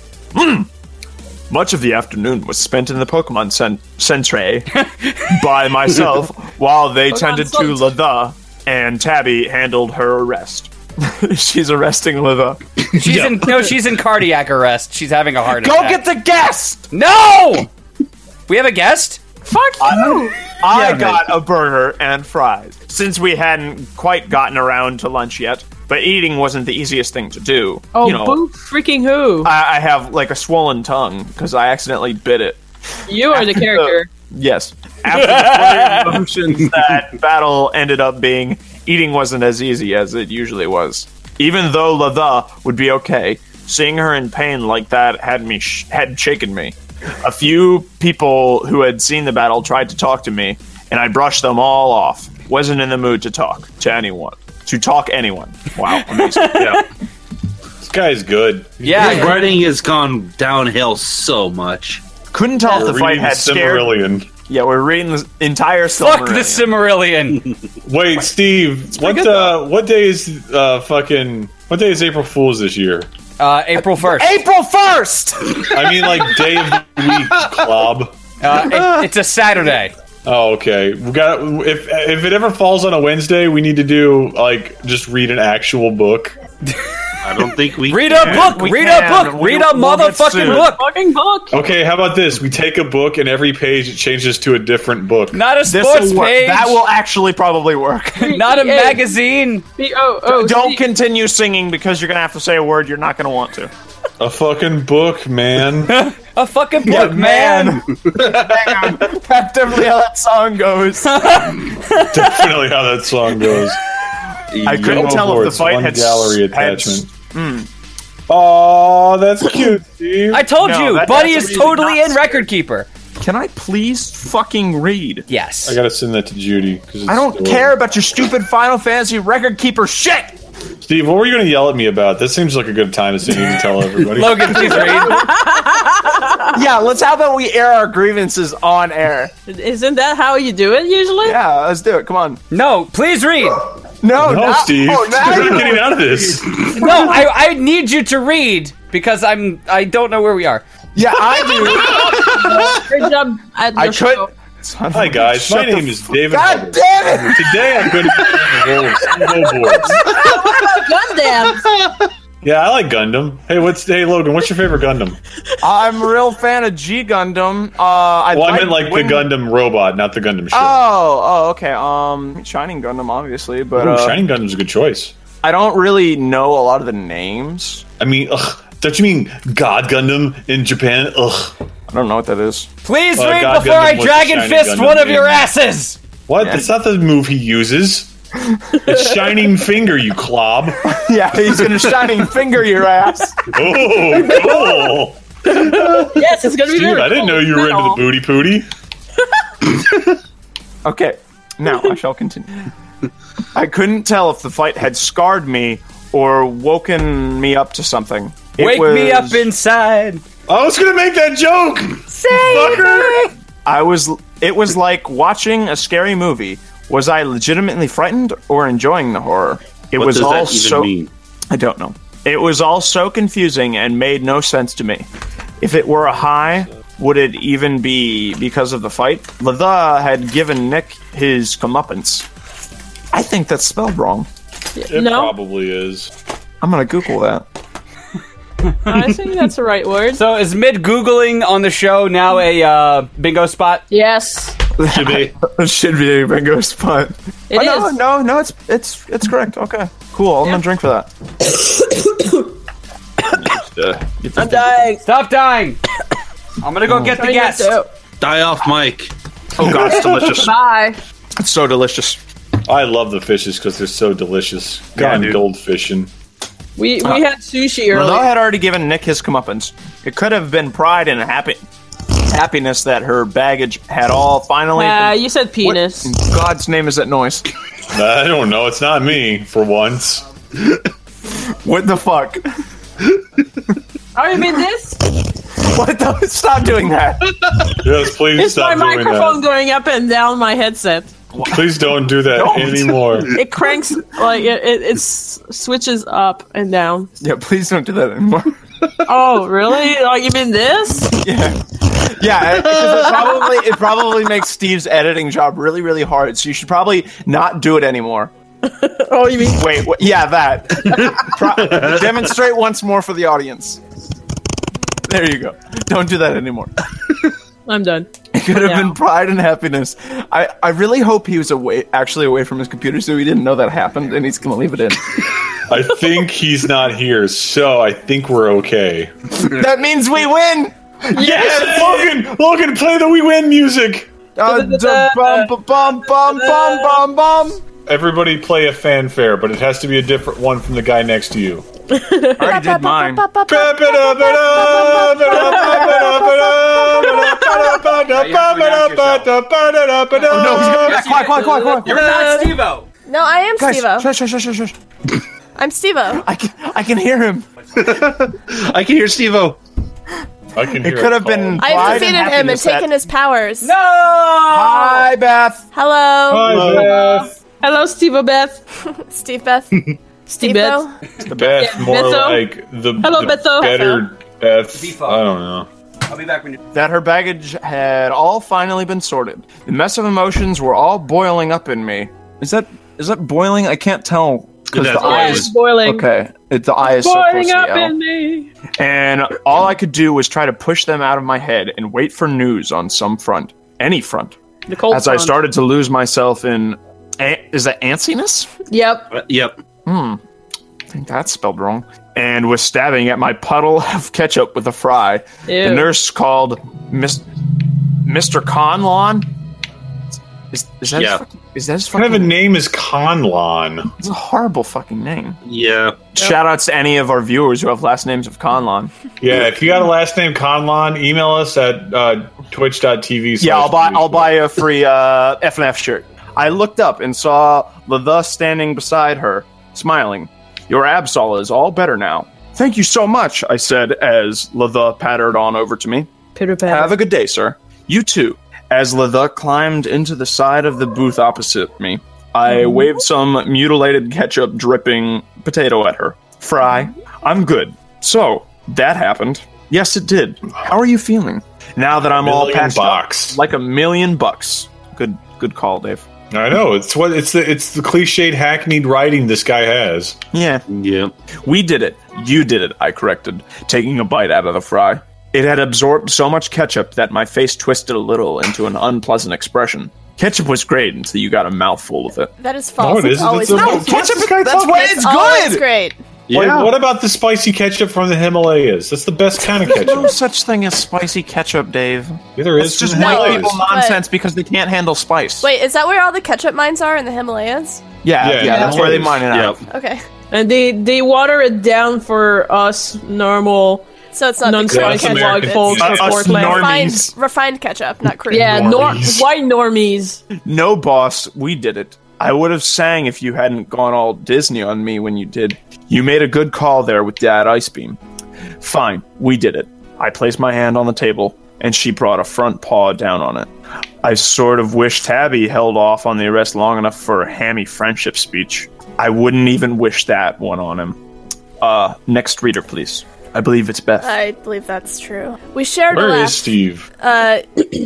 Much of the afternoon was spent in the Pokemon Centre by myself while they tended to Latha, and Tabby handled her arrest. She's arresting Latha. She's in cardiac arrest. She's having a heart Go attack. get the guest! No! We have a guest? Fuck you. I got a burger and fries, since we hadn't quite gotten around to lunch yet. But eating wasn't the easiest thing to do. Oh, you know, boo freaking who? I have like a swollen tongue because I accidentally bit it. You are the character. Yes. After the flurry of emotions, that battle ended up being eating wasn't as easy as it usually was. Even though Latha would be okay, seeing her in pain like that had shaken me. A few people who had seen the battle tried to talk to me, and I brushed them all off. Wasn't in the mood to talk to anyone. Wow, amazing. Yeah. This guy's good. Yeah. His writing has gone downhill so much. Couldn't tell if the fight Reading had scared. Silmarillion. Yeah, we're reading the entire Fuck the Silmarillion. Cimmerillion. Wait, Steve. What day is what day is April Fool's this year? April 1st. April 1st! I mean, like day of the week, Clob. It's a Saturday. Oh, okay. We got if it ever falls on a Wednesday, we need to do like just read an actual book. I don't think we Read can. a book. We Read can. a book. Read a We'll get motherfucking sued. book. Fucking book. Okay, how about this? We take a book and every page it changes to a different book. Not a sports This'll work. page. That will actually probably work. Not a magazine. Don't continue singing because you're gonna have to say a word you're not gonna want to. A fucking book, man. A fucking book, man. Hang on. That's definitely how that song goes. Definitely how that song goes. I couldn't tell if the fight one had gallery had- attachment. Oh, that's cute, Steve. I told No, you, that- Buddy that's is really totally not in Record Keeper. Can I please fucking read? Yes. I gotta send that to Judy. I don't care about your stupid Final Fantasy record keeper shit! Steve, what were you gonna yell at me about? That seems like a good time to send you to tell everybody. Logan, please read. Yeah, let's how about we air our grievances on air? Isn't that how you do it usually? Yeah, let's do it. Come on. No, please read. No, No, not- Steve. Oh, now We're you- not getting out of this. No, I need you to read because I don't know where we are. Yeah, I do. Great job at your I show. could. Hi guys, my name is David. God Hubbard. damn it! Today I'm going to be playing the role of snowboards. Gundam. Yeah, I like Gundam. Hey, Logan, what's your favorite Gundam? I'm a real fan of G Gundam. I meant like the Gundam robot, not the Gundam ship. Okay. Shining Gundam, obviously, but Ooh, Shining Gundam's a good choice. I don't really know a lot of the names. I mean, don't you mean God Gundam in Japan? Ugh. I don't know what that is. Please God read Gundam before I was dragon Shining fist Gundam one of in- your asses. What? Yeah. That's not the move he uses. It's Shining Finger, you clob. Yeah, he's gonna shining finger your ass. Oh, cool. Yes, it's gonna be Dude, very I didn't know you were into the booty pooty. Okay, now I shall continue. I couldn't tell if the fight had scarred me or woken me up to something. Wake me up inside. I was gonna make that joke. Fucker. It was like watching a scary movie. Was I legitimately frightened or enjoying the horror? It What was does all that even so mean? I don't know. It was all so confusing and made no sense to me. If it were a high, would it even be because of the fight? Latha had given Nick his comeuppance. I think that's spelled wrong. It No. probably is. I'm gonna Google that. I think that's the right word. So is mid Googling on the show now a bingo spot? Yes. Should be. It should be a bingo spot. It is. No, it's correct. Okay, cool. I'm gonna drink for that. I'm dying. Stop dying. I'm gonna go get the guest. Die off, Mike. Oh god, it's delicious. Bye. It's so delicious. I love the fishes because they're so delicious. Yeah, Gone dude. goldfishing. We had sushi earlier. Lado had already given Nick his comeuppance. It could have been pride and happiness that her baggage had all finally. You said penis. What in God's name is that noise? I don't know. It's not me for once. What the fuck? Oh, you mean this? What the? Stop doing that. Yes, please It's my stop doing microphone that. going up and down my headset. Please don't do that anymore. It cranks like it switches up and down. Yeah, please don't do that anymore. Oh, really? Like you mean this? Yeah, because it probably makes Steve's editing job really, really hard. So you should probably not do it anymore. Oh, you mean? Wait, yeah, that. Demonstrate once more for the audience. There you go. Don't do that anymore. I'm done. It could have been pride and happiness. I really hope he was actually away from his computer, so he didn't know that happened, and he's gonna leave it in. I think he's not here, so I think we're okay. That means we win. Yes, Logan, play the "We Win" music. Bum bum bum bum bum. Everybody play a fanfare, but it has to be a different one from the guy next to you. I already did mine. Quiet. You're not Steve-O. No, I am Steve-O. Shush. I'm Steve-O. I can hear him. I can hear Steve-O. I can hear It could have been. I've defeated him and taken his powers. No! Hi, Beth. Hello. Hi, Beth. Hello, Steve Beth. Steve Beth. Steve Beth. Beth, more Betho. like the Betho. better Beth. I don't know. I'll be back when you. That her baggage had all finally been sorted. The mess of emotions were all boiling up in me. Is that boiling? I can't tell because That's the eye is boiling. Okay, the eye is so close Boiling to up the L. in me. And all I could do was try to push them out of my head and wait for news on some front, any front. The cold As I front. started to lose myself in, is that antsiness? Yep. Yep. I think that's spelled wrong. And was stabbing at my puddle of ketchup with a fry. Ew. The nurse called Mr. Conlon. Is that Yeah. his What kind of a fucking name is Conlon? It's a horrible fucking name. Yeah. Shout outs to any of our viewers who have last names of Conlon. Yeah, if you got a last name Conlon, email us at twitch.tv. Yeah, I'll buy a free FNF shirt. I looked up and saw Latha standing beside her, smiling. Your Absol is all better now. Thank you so much, I said as Latha pattered on over to me. Pitter-patter. Have a good day, sir. You too. As Latha climbed into the side of the booth opposite me, I waved some mutilated ketchup dripping potato at her. Fry, I'm good. So, that happened. Yes, it did. How are you feeling? Now that I'm all patched up, like $1,000,000. Good call, Dave. I know it's the cliched hackneyed writing this guy has. Yeah. We did it. You did it, I corrected, taking a bite out of the fry. It had absorbed so much ketchup that my face twisted a little into an unpleasant expression. Ketchup was great until you got a mouthful of it. That is false. No, it It's isn't. always It's a- great. Ketchup, that's why it's always good! great. Yeah. What about the spicy ketchup from the Himalayas? That's the best kind of There's ketchup. no such thing as spicy ketchup, Dave. Yeah, there It's is. just from the white Himalayas. people nonsense because they can't handle spice. Wait, is that where all the ketchup mines are in the Himalayas? Yeah, that's where they mine it out. Okay. And they water it down for us normal. So it's not non-spicy white folks of Portland. Refined ketchup, not crude. Yeah, white normies. No, boss, we did it. I would have sang if you hadn't gone all Disney on me when you did. You made a good call there with Dad Icebeam. Fine, we did it. I placed my hand on the table, and she brought a front paw down on it. I sort of wish Tabby held off on the arrest long enough for a hammy friendship speech. I wouldn't even wish that one on him. Next reader, please. I believe it's Beth. I believe that's true. We shared a Where laugh. is Steve? I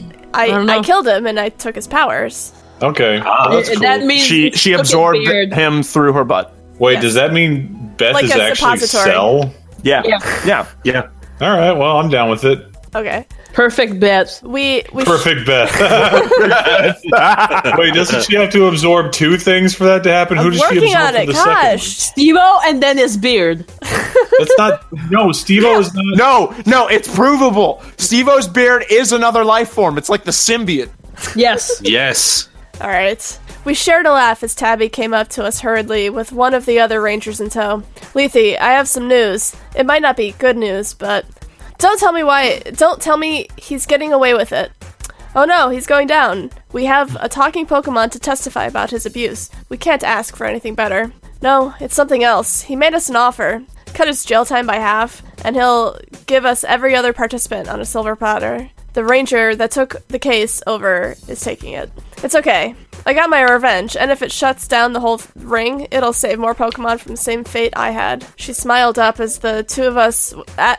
killed him and I took his powers. Okay. That's cool. That means she took absorbed his beard. him through her butt. Wait, does that mean Beth Like is a actually suppository. Cell? Yeah. All right. Well, I'm down with it. Okay. Perfect bet. We Perfect bet. Wait, doesn't she have to absorb 2 things for that to happen? Who I'm does she working absorb on for it. the second one? Gosh. Steve-O and then his beard. That's not. No, Steve-O is not. No, it's provable. Steve-O's beard is another life form. It's like the symbiote. Yes. Yes. All right. We shared a laugh as Tabby came up to us hurriedly with one of the other rangers in tow. Lethe, I have some news. It might not be good news, but don't tell me he's getting away with it. Oh no, he's going down. We have a talking Pokemon to testify about his abuse. We can't ask for anything better. No, it's something else. He made us an offer. Cut his jail time by half, and he'll give us every other participant on a silver platter. The ranger that took the case over is taking it. It's okay. I got my revenge, and if it shuts down the whole ring, it'll save more Pokemon from the same fate I had. She smiled up at the two of us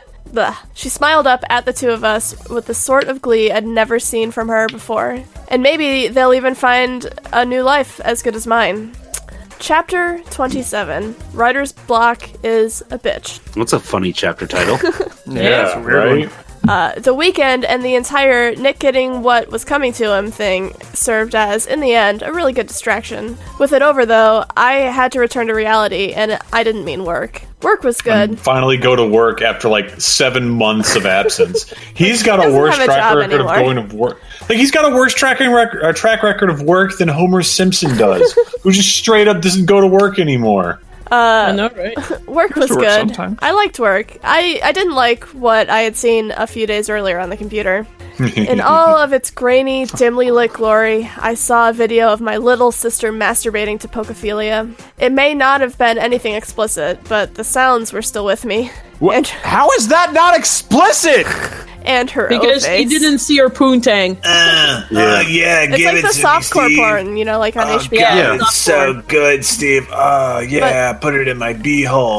with the sort of glee I'd never seen from her before. And maybe they'll even find a new life as good as mine. Chapter 27. Writer's block is a bitch. What's a funny chapter title? Yeah, right? The weekend and the entire Nick getting what was coming to him thing served as, in the end, a really good distraction. With it over, though, I had to return to reality, and I didn't mean work. Work was good. And finally go to work after like 7 months of absence. He's got a Doesn't worse have a track job record anymore. of going to work. Like he's got a worse track record of work than Homer Simpson does, who just straight up doesn't go to work anymore. I know, right? Work was work good. sometimes. I liked work. I didn't like what I had seen a few days earlier on the computer. In all of its grainy, dimly lit glory, I saw a video of my little sister masturbating to Pokophilia. It may not have been anything explicit, but the sounds were still with me. And, How is that not explicit? and her Because he O-face. didn't see her poontang. Yeah, It's give like it the to me, softcore Steve. porn, you know, like on HBO. God, Yeah. it's so good, Steve. Oh yeah, put it in my beehole.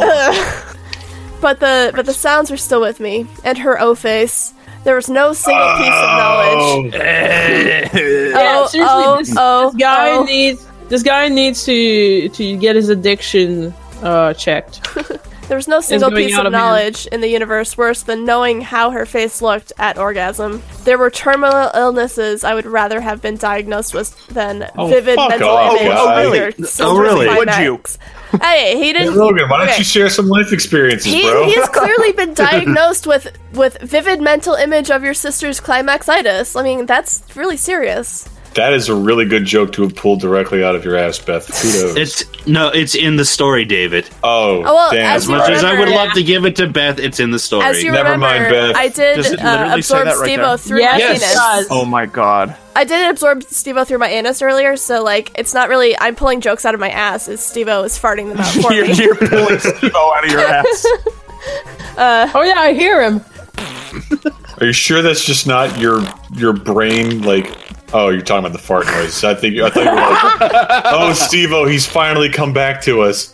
But the sounds were still with me, and her O-face. There was no single piece of knowledge. Yeah, seriously, this guy needs to get his addiction checked. There was no single going piece out of of hand. knowledge in the universe worse than knowing how her face looked at orgasm. There were terminal illnesses I would rather have been diagnosed with than vivid fuck mental off, image. guy. of your silver really? Would climax. you? Hey, he didn't. Rogan, why don't okay. you share some life experiences, He bro? has clearly been diagnosed with vivid mental image of your sister's climaxitis. I mean, that's really serious. That is a really good joke to have pulled directly out of your ass, Beth. Kudos. It's in the story, David. Oh, well, damn. as As you much as I would remember- love to give it to Beth, it's in the story. As you Never remember, mind, Beth. I did Does it literally say absorb that right Steve-O there? through Yes, my it penis. does. Oh my god. I did absorb Steve-O through my anus earlier, so, like, it's not really... I'm pulling jokes out of my ass as Steve-O is farting them out for me. You're pulling Steve-O out of your ass. Oh yeah, I hear him. Are you sure that's just not your brain, like... Oh, you're talking about the fart noise. I thought you were like, oh, Steve-O, he's finally come back to us.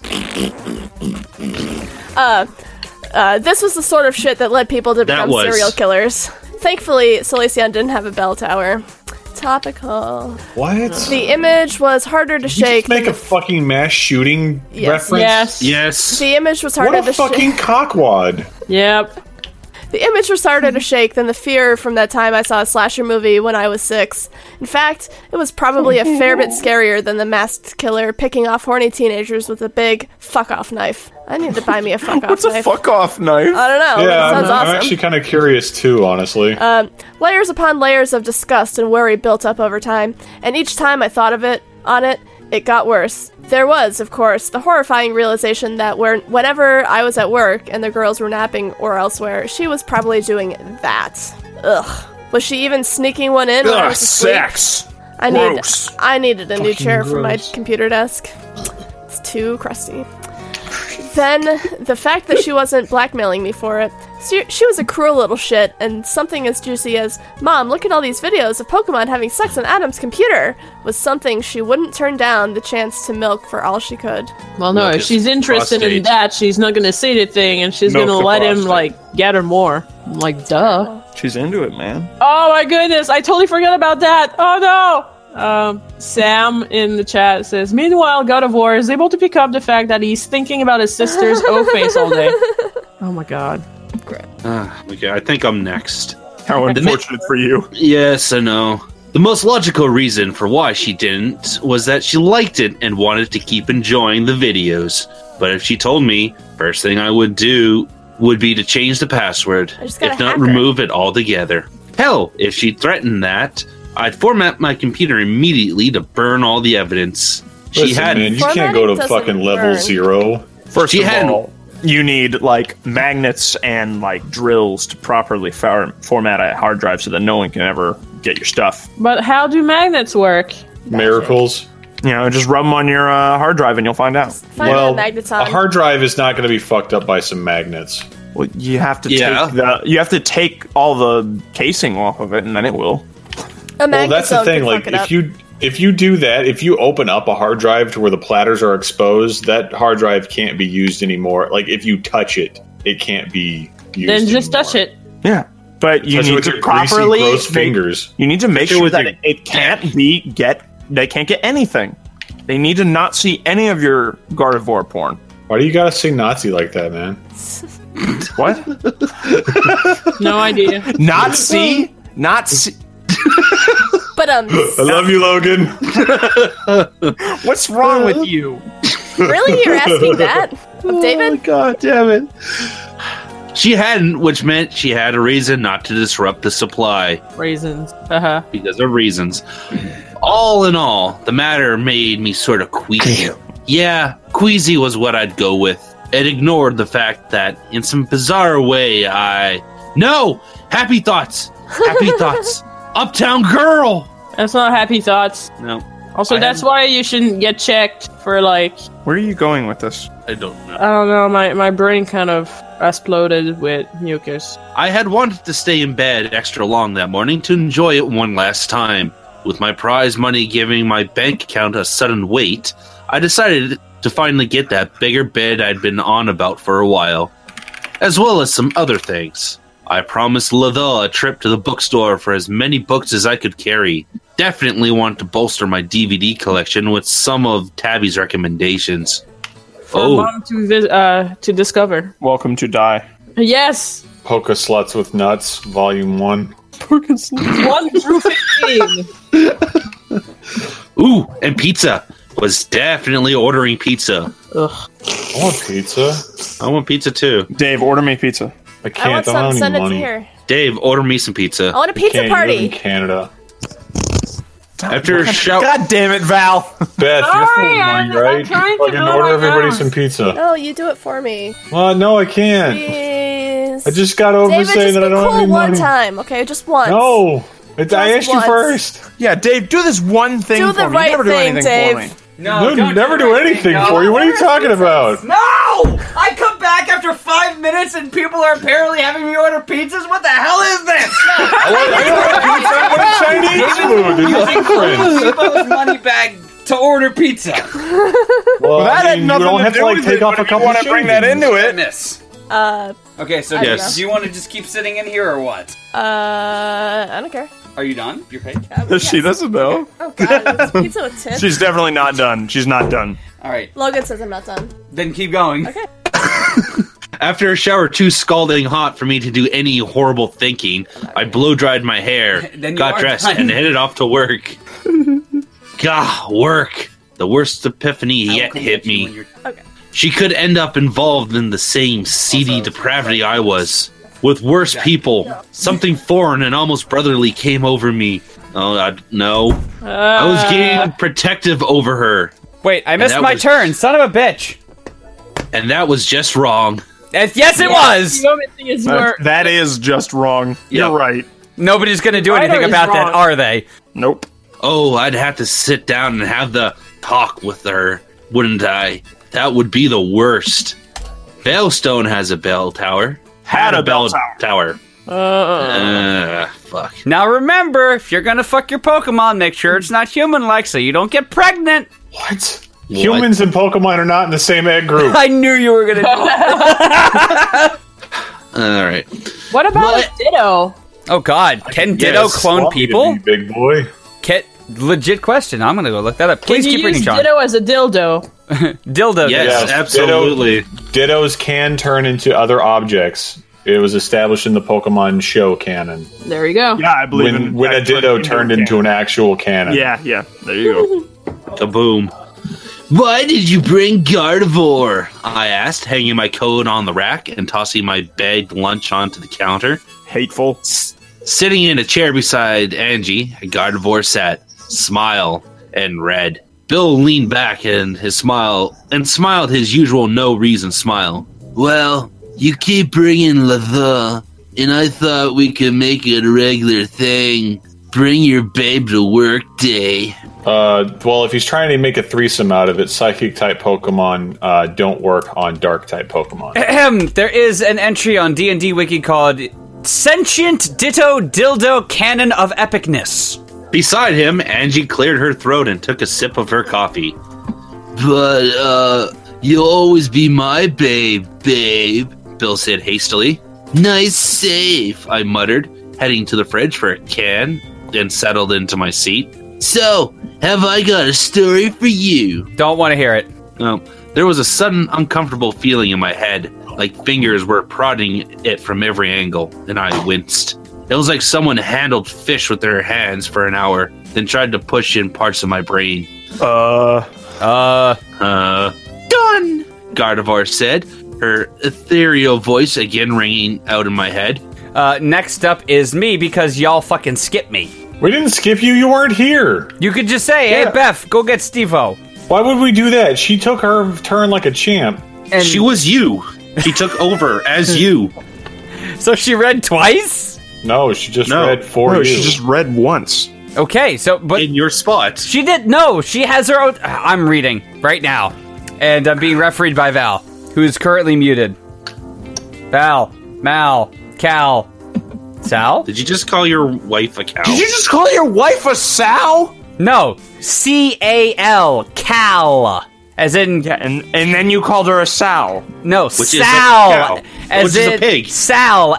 This was the sort of shit that led people to That become was. serial killers. Thankfully, Salacion didn't have a bell tower. Topical. What? The image was harder to Did you shake. just make a fucking mass shooting Yes. reference? Yes. The image was harder What a to shake. fucking cockwad. Yep. The image was harder to shake than the fear from that time I saw a slasher movie when I was 6. In fact, it was probably a fair bit scarier than the masked killer picking off horny teenagers with a big fuck-off knife. I need to buy me a fuck-off What's a knife. fuck-off knife? I don't know. Yeah, It sounds I'm awesome. actually kind of curious too, honestly. Layers upon layers of disgust and worry built up over time, and each time I thought of it, it got worse. There was, of course, the horrifying realization that whenever I was at work and the girls were napping or elsewhere, she was probably doing that. Ugh. Was she even sneaking one in when I Ugh, was asleep? sex. I needed a new Fucking chair for my gross. computer desk. It's too crusty. Then, the fact that she wasn't blackmailing me for it. She was a cruel little shit, and something as juicy as, Mom, look at all these videos of Pokemon having sex on Adam's computer, was something she wouldn't turn down the chance to milk for all she could. Well, no, Milk if is she's interested in prostate. that, she's not gonna say the thing, and she's Milk gonna the let him, prostate. like, get her more. I'm like, duh. She's into it, man. Oh my goodness, I totally forgot about that. Oh no! Sam in the chat says, meanwhile, God of War is able to pick up the fact that he's thinking about his sister's O-face all day. Oh my god. Okay, I think I'm next. How unfortunate for you. Yes, I know. The most logical reason for why she didn't was that she liked it and wanted to keep enjoying the videos. But if she told me, first thing I would do would be to change the password, if not remove it altogether. Hell, if she threatened that, I'd format my computer immediately to burn all the evidence. Listen, man, you can't go to fucking level 0. First of all, you need like magnets and like drills to properly format a hard drive so that no one can ever get your stuff. But how do magnets work? Miracles. You know, just rub them on your hard drive and you'll find out. Well, a hard drive is not going to be fucked up by some magnets. Well, you have to take all the casing off of it, and then it will. Well, that's the thing. Like, if you do that, if you open up a hard drive to where the platters are exposed, that hard drive can't be used anymore. Like, if you touch it, it can't be used. Then just touch it. Yeah, but you need to properly gross fingers. You need to make sure that it can't They can't get anything. They need to not see any of your Gardevoir porn. Why do you gotta say Nazi like that, man? What? No idea. Not see? Not see? But I love you, Logan. What's wrong with you? Really? You're asking that of David? Oh my god damn it. She hadn't, which meant she had a reason not to disrupt the supply. Raisins. Because of reasons. All in all, the matter made me sort of queasy. Yeah, queasy was what I'd go with. It ignored the fact that, in some bizarre way, No! Happy thoughts! Happy thoughts! Uptown Girl! That's not happy thoughts. No. Also, that's why you shouldn't get checked for, like... Where are you going with this? I don't know. I don't know, my brain kind of exploded with mucus. I had wanted to stay in bed extra long that morning to enjoy it one last time. With my prize money giving my bank account a sudden weight, I decided to finally get that bigger bed I'd been on about for a while, as well as some other things. I promised Lavelle a trip to the bookstore for as many books as I could carry. Definitely want to bolster my DVD collection with some of Tabby's recommendations. For Mom to discover. Welcome to Die. Yes! Polka Sluts with Nuts, Volume 1. Polka Sluts 1 through 15. Ooh, and pizza. Was definitely ordering pizza. Ugh. I want pizza. I want pizza too. Dave, order me pizza. I can't. I don't have Send any it to money. here. Dave, order me some pizza. I want a pizza party. You live in Canada. After a shout, God damn it, Val! Beth, you're full of I'm money, right? trying to Fucking do order my everybody best. some pizza. No, you do it for me. Well, no, I can't. Please. I just got over David, saying just that I be don't have cool any one money. time, okay? Just once. No, I asked you once. first. Yeah, Dave, do this one thing Do for the me. right you never do thing, anything Dave. for me. No, never do anything for you. What are you talking about? No! I come back after 5 minutes and people are apparently having me order pizzas? What the hell is this? I want Chinese food. It's different. People's money bag to order pizza. Well, that had you nothing don't to have do to like with take it, off but a if couple. you want to bring that into it. Miss. Okay, so I don't Yes. do you want to just keep sitting in here or what? I don't care. Are you done? You're paid? She doesn't know. Oh god, it's pizza with tips. She's definitely not done. She's not done. All right, Logan says I'm not done. then keep going. Okay. after a shower too scalding hot for me to do any horrible thinking, I blow dried my hair, Then you got are dressed, done. and headed off to work. Gah, work. The worst epiphany yet hit me. Okay. She could end up involved in the same seedy depravity I was. With worse people. Something foreign and almost brotherly came over me. Oh, no. I was getting protective over her. Wait, I missed my turn, son of a bitch. And that was just wrong. Yes, it was. The only thing is That is just wrong. You're right. Nobody's gonna do I know anything he's about that, wrong. are they? Nope. Oh, I'd have to sit down and have the talk with her, wouldn't I? That would be the worst. Veilstone has a bell tower. Had a bell tower. Fuck. Now remember, if you're gonna fuck your Pokemon, make sure it's not human-like so you don't get pregnant. What? Humans and Pokemon are not in the same egg group. I knew you were gonna do that. Alright. What about a Ditto? Oh god, can Ditto clone people? Big boy. Legit question. I'm gonna go look that up. Please Can you keep reading, use John. Ditto as a dildo? Dildo. Yes, absolutely. Dittos can turn into other objects. It was established in the Pokemon show canon. There you go. Yeah, I believe when a Ditto turned into an actual cannon. Yeah, there you go. Kaboom. Why did you bring Gardevoir? I asked, hanging my coat on the rack and tossing my bagged lunch onto the counter. Hateful. Sitting in a chair beside Angie, Gardevoir sat, smile, and read. Bill leaned back and smiled his usual no-reason smile. Well, you keep bringing Latha, and I thought we could make it a regular thing. Bring your babe to work day. Well, if he's trying to make a threesome out of it, Psychic-type Pokemon don't work on Dark-type Pokemon. There is an entry on D&D Wiki called Sentient Ditto Dildo Cannon of Epicness. Beside him, Angie cleared her throat and took a sip of her coffee. But, you'll always be my babe, Bill said hastily. Nice save, I muttered, heading to the fridge for a can, and settled into my seat. So, have I got a story for you? Don't want to hear it. No, there was a sudden uncomfortable feeling in my head, like fingers were prodding it from every angle, and I winced. It was like someone handled fish with their hands for an hour, then tried to push in parts of my brain. Done! Gardevoir said, her ethereal voice again ringing out in my head. Next up is me because y'all fucking skipped me. We didn't skip you. You weren't here. You could just say, hey, Beth, go get Steve-O. Why would we do that? She took her turn like a champ. And she was you. She took over as you. So she read twice? No, she just read for you. She just read once. Okay, but in your spot. She did. No, she has her own. I'm reading right now. And I'm being refereed by Val, who is currently muted. Val, Mal, Cal, Sal? Did you just call your wife a cow? Did you just call your wife a Sal? No, C-A-L, Cal. As in... Yeah, and then you called her a Sal. No, Which Sal. Is a cow. As Which in is a pig. Sal,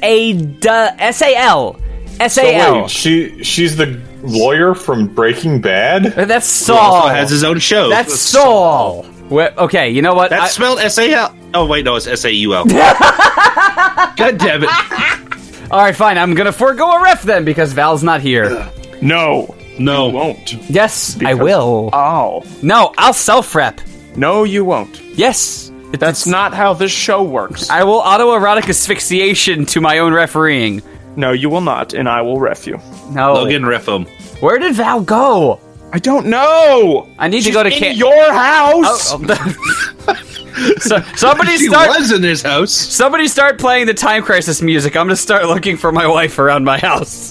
S-A-L. S-A-L. So wait, she's the lawyer from Breaking Bad? That's Saul. Who also has his own show. That's Saul. Okay, you know what? That's spelled S-A-L. Oh, wait, no, it's S-A-U-L. God damn it. All right, fine. I'm going to forego a ref then because Val's not here. No. No. You won't. Yes, I will. Oh. No, I'll self-rep. No, you won't. Yes. That's not how this show works. I will autoerotic asphyxiation to my own refereeing. No, you will not, and I will ref you. No. Logan, ref him. Where did Val go? I don't know. I need to go to your house. So somebody She was in his house. Somebody start playing the Time Crisis music. I'm gonna start looking for my wife around my house.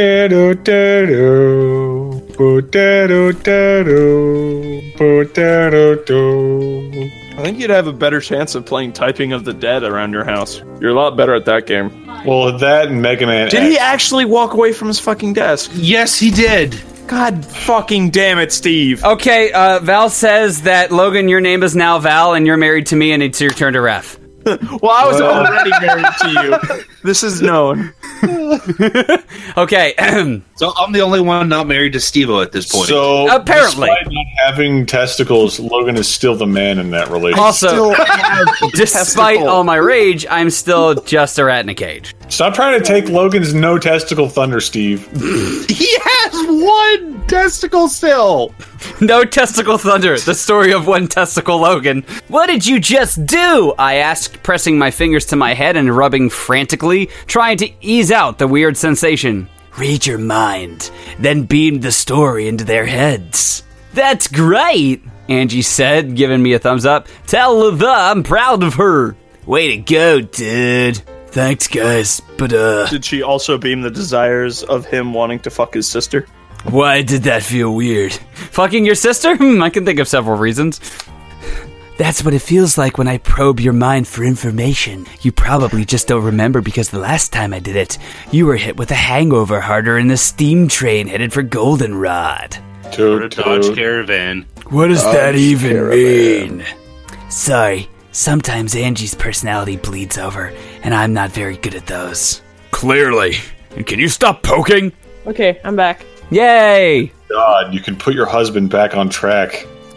I think you'd have a better chance of playing Typing of the Dead around your house. You're a lot better at that game. Well, that and Mega Man Did he actually walk away from his fucking desk? Yes, he did. God fucking damn it, Steve. Okay, Val says that, Logan, your name is now Val, and you're married to me, and it's your turn to ref. Well, I was already married to you. This is known. Okay. So I'm the only one not married to Steve-O at this point. So, apparently, despite not having testicles, Logan is still the man in that relationship. Also, despite all my rage, I'm still just a rat in a cage. Stop trying to take Logan's no testicle thunder, Steve. He has one testicle still. No testicle thunder, the story of one testicle Logan. What did you just do? I asked, pressing my fingers to my head and rubbing frantically, trying to ease out the weird sensation. Read your mind, then beam the story into their heads. That's great, Angie said, giving me a thumbs up. Tell Latha I'm proud of her. Way to go, dude. Thanks, guys, but Did she also beam the desires of him wanting to fuck his sister? Why did that feel weird? Fucking your sister? I can think of several reasons. That's what it feels like when I probe your mind for information. You probably just don't remember because the last time I did it, you were hit with a hangover harder in the steam train headed for Goldenrod. Dodge Caravan. What does that even mean? Sorry, sometimes Angie's personality bleeds over, and I'm not very good at those. Clearly. And can you stop poking? Okay, I'm back. Yay! God, you can put your husband back on track.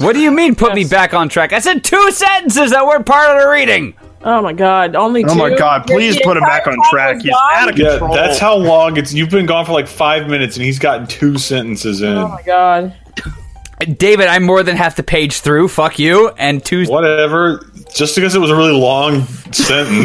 What do you mean, put me back on track? I said 2 sentences that weren't part of the reading. Oh my god, only 2? Oh my god, please put him back on track. He's out of control. That's how long it's. You've been gone for like 5 minutes, and he's gotten 2 sentences in. Oh my god. David, I'm more than half the page through. Fuck you. And 2. Whatever. Just because it was a really long sentence.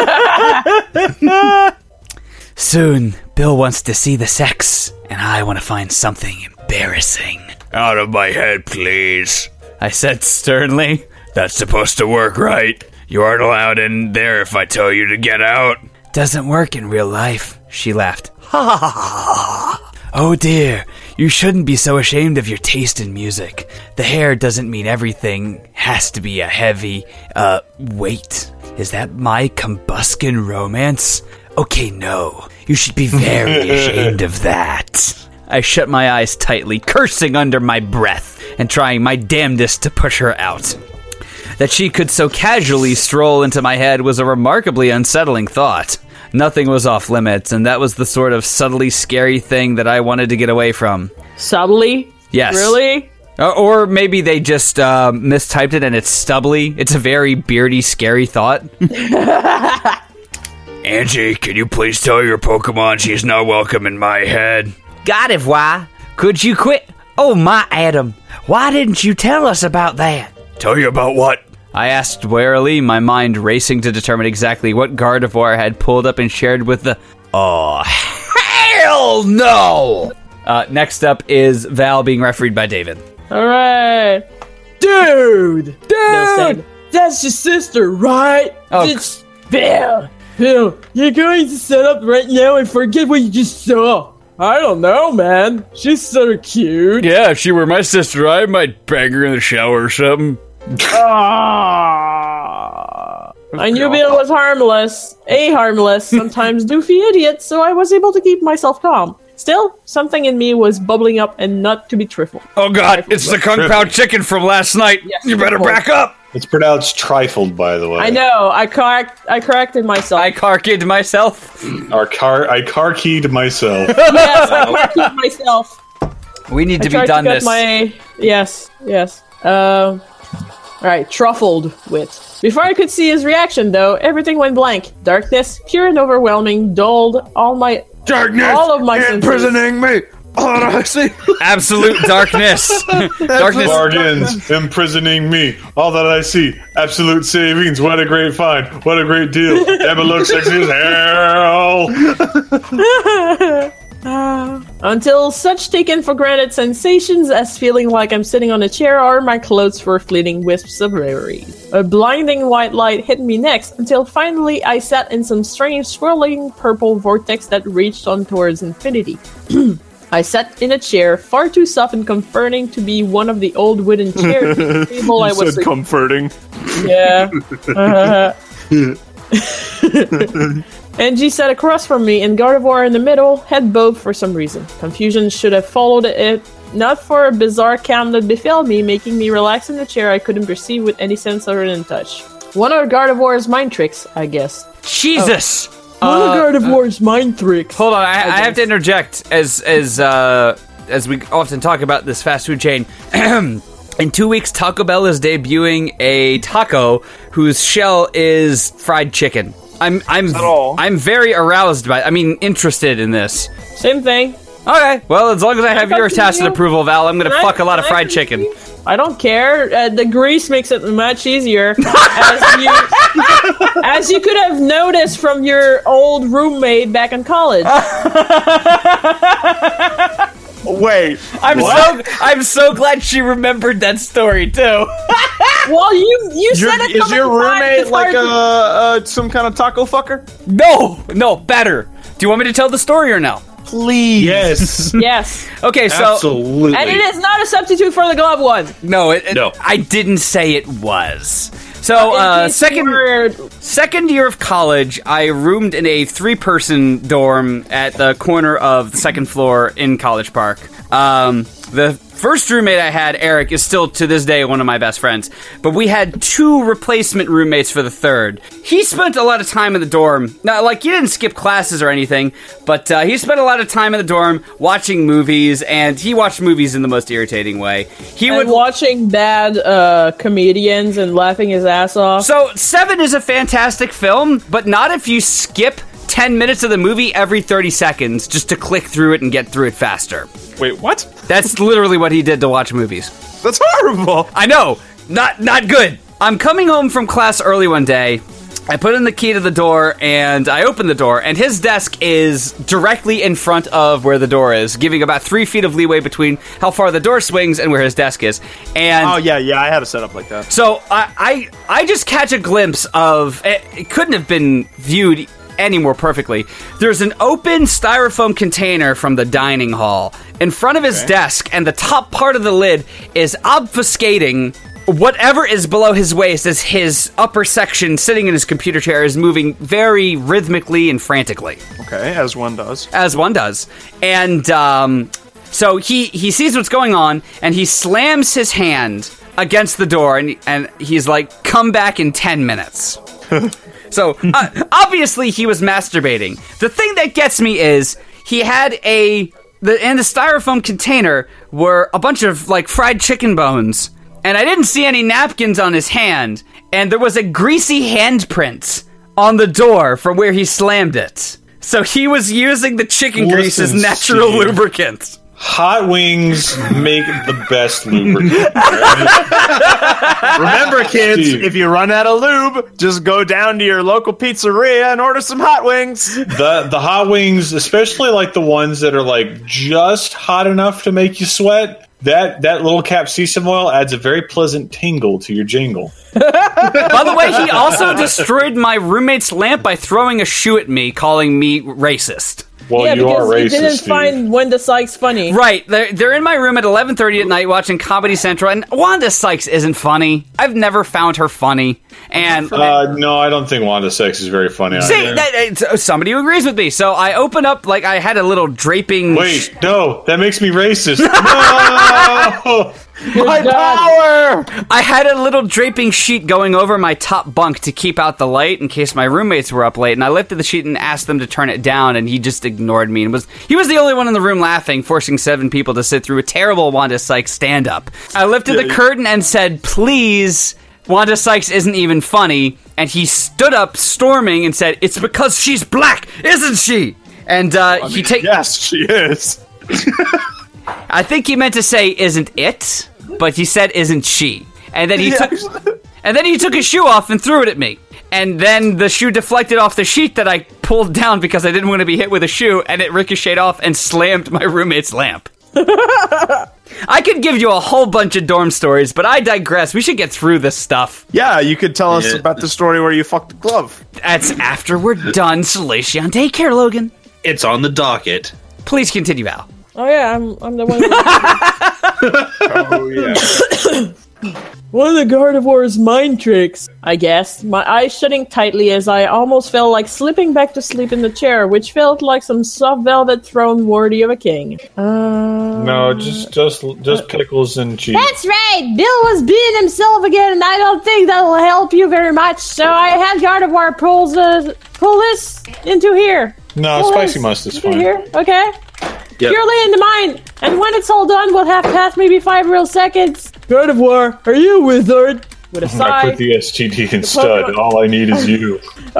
Soon, Bill wants to see the sex, and I want to find something embarrassing. Out of my head, please. I said sternly. That's supposed to work, right? You aren't allowed in there if I tell you to get out. Doesn't work in real life, she laughed. Ha ha ha ha. Oh dear, you shouldn't be so ashamed of your taste in music. The hair doesn't mean everything has to be a heavy, weight. Is that my combustion romance? Okay, no. You should be very ashamed of that. I shut my eyes tightly, cursing under my breath, and trying my damnedest to push her out. That she could so casually stroll into my head was a remarkably unsettling thought. Nothing was off limits, and that was the sort of subtly scary thing that I wanted to get away from. Subtly? Yes. Really? Or maybe they just mistyped it and it's stubbly. It's a very beardy, scary thought. Angie, can you please tell your Pokemon she's not welcome in my head? God, if why? Could you quit? Oh, my Adam. Why didn't you tell us about that? Tell you about what? I asked warily, my mind racing to determine exactly what Gardevoir had pulled up and shared with the... Oh, hell no! Next up is Val being refereed by David. Alright. Dude! No, Sam, that's your sister, right? Oh. It's Bill. Bill, you're going to set up right now and forget what you just saw. I don't know, man. She's so cute. Yeah, if she were my sister, I might bang her in the shower or something. I knew Bill was harmless. Harmless, sometimes doofy idiot, so I was able to keep myself calm. Still, something in me was bubbling up and not to be trifled. Oh god, it's the Kung Pao chicken from last night. Yes, you better trifled. back up. It's pronounced trifled, by the way. I know, I corrected myself. I carkeyed myself? I car-keyed myself. Yes, I carkeyed myself. We need to I tried be done to get this. Yes. Alright, truffled wit. Before I could see his reaction, though, everything went blank. Darkness, pure and overwhelming, dulled all of my senses. Imprisoning me. All that I see. Absolute darkness. Darkness. Bargains imprisoning me. All that I see. Absolute savings. What a great find. What a great deal. Emma looks sexy as hell. Until such taken for granted sensations as feeling like I'm sitting on a chair or my clothes were fleeting wisps of reverie. A blinding white light hit me next until finally I sat in some strange swirling purple vortex that reached on towards infinity. I sat in a chair, far too soft and comforting to be one of the old wooden chairs at the table I was said comforting. Yeah. Angie sat across from me, and Gardevoir in the middle had both for some reason. Confusion should have followed it, not for a bizarre calm that befell me, making me relax in the chair I couldn't perceive with any sense other than touch. One of Gardevoir's mind tricks, I guess. Jesus! One of Gardevoir's mind tricks. Hold on, I have to interject as we often talk about this fast food chain. In 2 weeks, Taco Bell is debuting a taco whose shell is fried chicken. I'm very aroused by. Interested in this. Same thing. Okay, well, as long as I have your tacit approval, Val, I'm gonna fuck a lot of fried chicken. I don't care. The grease makes it much easier. As you could have noticed from your old roommate back in college. Wait, I'm so glad she remembered that story too. Well, you said it. Is your roommate like some kind of taco fucker? No, better. Do you want me to tell the story or no? Please. Yes. Yes. Okay, so absolutely. And it is not a substitute for the glove one. No, I didn't say it was. So, second year of college, I roomed in a 3-person dorm at the corner of the second floor in College Park. The first roommate I had, Eric, is still to this day one of my best friends. But we had 2 replacement roommates for the third. He spent a lot of time in the dorm. Now, like, he didn't skip classes or anything, but he spent a lot of time in the dorm watching movies, and he watched movies in the most irritating way. He would watching bad comedians and laughing his ass off. So, Seven is a fantastic film, but not if you skip 10 minutes of the movie every 30 seconds just to click through it and get through it faster. Wait, what? That's literally what he did to watch movies. That's horrible. I know. Not good. I'm coming home from class early one day. I put in the key to the door, and I open the door, and his desk is directly in front of where the door is, giving about 3 feet of leeway between how far the door swings and where his desk is. And oh, yeah, I had a setup like that. So I just catch a glimpse of... It couldn't have been viewed any more perfectly. There's an open styrofoam container from the dining hall in front of his desk, and the top part of the lid is obfuscating whatever is below his waist as his upper section sitting in his computer chair is moving very rhythmically and frantically. Okay, as one does. As one does. And so he sees what's going on, and he slams his hand against the door, and he's like, come back in 10 minutes. So, obviously he was masturbating. The thing that gets me is, he had in the styrofoam container were a bunch of, like, fried chicken bones, and I didn't see any napkins on his hand, and there was a greasy handprint on the door from where he slammed it. So he was using the chicken grease as natural lubricant. Hot wings make the best lubricant. Remember, kids, if you run out of lube, just go down to your local pizzeria and order some hot wings. The hot wings, especially like the ones that are like just hot enough to make you sweat, that little capsaicin oil adds a very pleasant tingle to your jingle. By the way, he also destroyed my roommate's lamp by throwing a shoe at me, calling me racist. Well, yeah, you are because racist, he didn't find Wanda Sykes funny. Right, they're in my room at 11:30 at night watching Comedy Central, and Wanda Sykes isn't funny. I've never found her funny. And no, I don't think Wanda Sykes is very funny. See, somebody who agrees with me. So I open up, like, I had a little draping... Wait, no, that makes me racist. No! My power! I had a little draping sheet going over my top bunk to keep out the light in case my roommates were up late, and I lifted the sheet and asked them to turn it down, and he just ignored me. And he was the only one in the room laughing, forcing 7 people to sit through a terrible Wanda Sykes stand-up. I lifted the curtain and said, please, Wanda Sykes isn't even funny, and he stood up storming and said, it's because she's black, isn't she? And yes, she is. I think he meant to say, isn't it? But he said, isn't she? And then he took his shoe off and threw it at me. And then the shoe deflected off the sheet that I pulled down because I didn't want to be hit with a shoe, and it ricocheted off and slammed my roommate's lamp. I could give you a whole bunch of dorm stories, but I digress. We should get through this stuff. Yeah, you could tell us about the story where you fucked the glove. That's after we're done Salacion Daycare, Logan. It's on the docket. Please continue, Al. Oh yeah, I'm the one. Oh yeah. One of the Gardevoir's mind tricks, I guess. My eyes shutting tightly as I almost felt like slipping back to sleep in the chair, which felt like some soft velvet throne worthy of a king. No, just pickles and cheese. That's right! Bill was being himself again, and I don't think that will help you very much, so I had Gardevoir pull this into here. No, pull spicy this must is into fine. Here, okay? Yep. Purely into mine, and when it's all done, we'll have passed maybe 5 real seconds. Gardevoir, are you a wizard? With a sigh. I put the STD in stud. All I need is you. With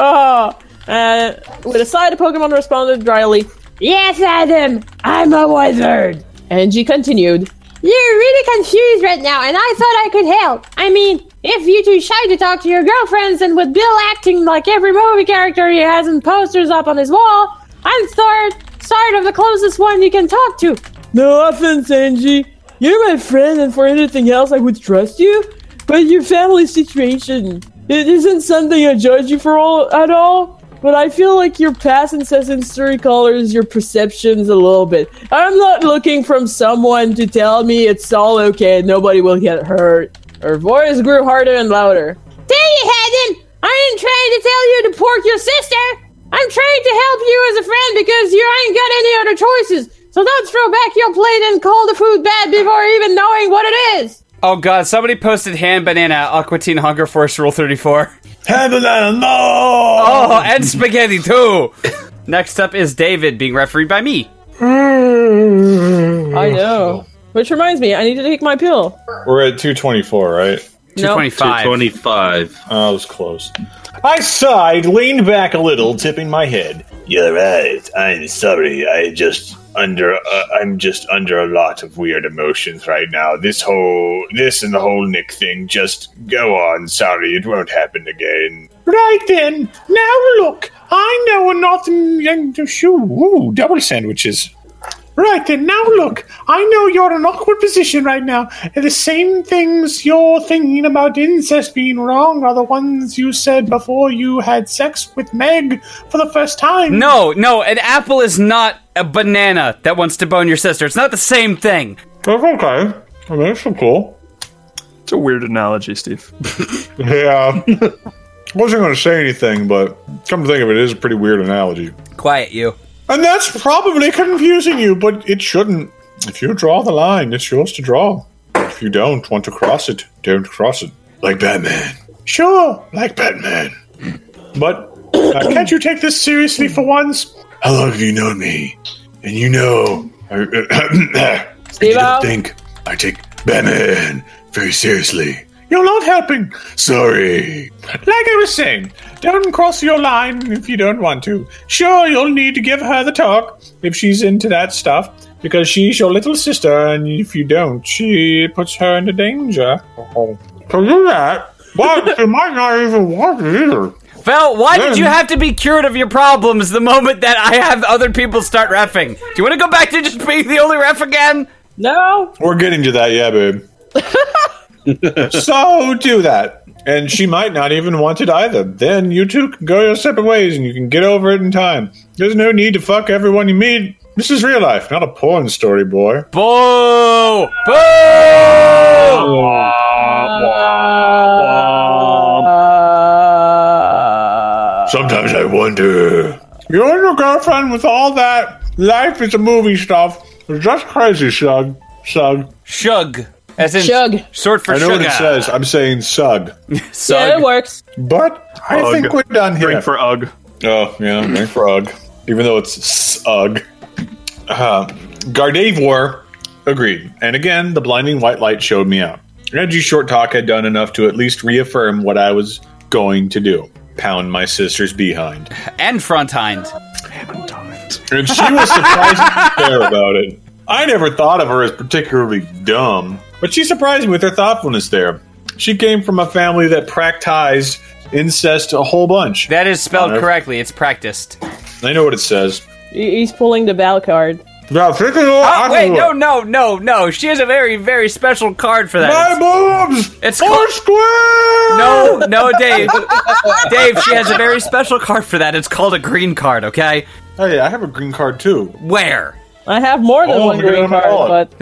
a sigh, the Pokemon responded dryly, Yes, Adam, I'm a wizard. And she continued, You're really confused right now, and I thought I could help. I mean, if you're too shy to talk to your girlfriends, and with Bill acting like every movie character he has in posters up on his wall, I'm sort of the closest one you can talk to. No offense, Angie. You're my friend, and for anything else, I would trust you. But your family situation, it isn't something I judge you for at all. But I feel like your past ancestry colors your perceptions a little bit. I'm not looking for someone to tell me it's all okay and nobody will get hurt. Her voice grew harder and louder. There you had him! I ain't trying to tell you to pork your sister! I'm trying to help you as a friend because you ain't got any other choices. So don't throw back your plate and call the food bad before even knowing what it is. Oh god, somebody posted hand banana Aqua Teen Hunger Force Rule 34. Hand banana, no! Oh, and spaghetti too! Next up is David, being refereed by me. I know. Which reminds me, I need to take my pill. We're at 224, right? 225. 225. Oh, that was close. I sighed, leaned back a little, tipping my head. You're right. I'm sorry. I'm just under a lot of weird emotions right now. This and the whole Nick thing. Just go on. Sorry, it won't happen again. Right then. Now look, I know nothing. Ooh, double sandwiches. Right then, now look, I know you're in an awkward position right now, and the same things you're thinking about incest being wrong are the ones you said before you had sex with Meg for the first time. No, an apple is not a banana that wants to bone your sister. It's not the same thing. That's okay. I mean, it's so cool. It's a weird analogy, Steve. Yeah. I wasn't going to say anything, but come to think of it, it is a pretty weird analogy. Quiet you. And that's probably confusing you, but it shouldn't. If you draw the line, it's yours to draw. If you don't want to cross it, don't cross it. Like Batman. Sure, like Batman. But can't you take this seriously for once? How long have you known me? And you know, Steve, don't think I take Batman very seriously. You're not helping. Sorry. Like I was saying, don't cross your line if you don't want to. Sure, you'll need to give her the talk if she's into that stuff, because she's your little sister, and if you don't, she puts her into danger. to do that, but she might not even want it either. Val, why did you have to be cured of your problems the moment that I have other people start reffing? Do you want to go back to just being the only ref again? No. We're getting to that, yeah, babe. So do that. And she might not even want it either. Then you two can go your separate ways and you can get over it in time. There's no need to fuck everyone you meet. This is real life, not a porn story, boy. Boo! Boo! Sometimes I wonder. You and your girlfriend with all that life is a movie stuff is just crazy, Shug. Shug. As in Shug. Short for I know sugar. what it says. I'm saying sug. Yeah, it works. But I Ugh. think we're done here. Drink for Ugg. Oh, yeah, drink for Ugg. Even though it's Sug. Gardevoir agreed. And again, the blinding white light showed me out. Reggie's short talk had done enough to at least reaffirm what I was going to do. Pound my sister's behind. And front hind. And she was surprisingly fair about it. I never thought of her as particularly dumb, but she surprised me with her thoughtfulness there. She came from a family that practiced incest a whole bunch. That is spelled correctly. It's practiced. I know what it says. He's pulling the Val card. No, wait, no. She has a very, very special card for that. My boobs! It's square! No, Dave. Dave, she has a very special card for that. It's called a green card, okay? Hey, I have a green card too. Where? I have more than one green card, but...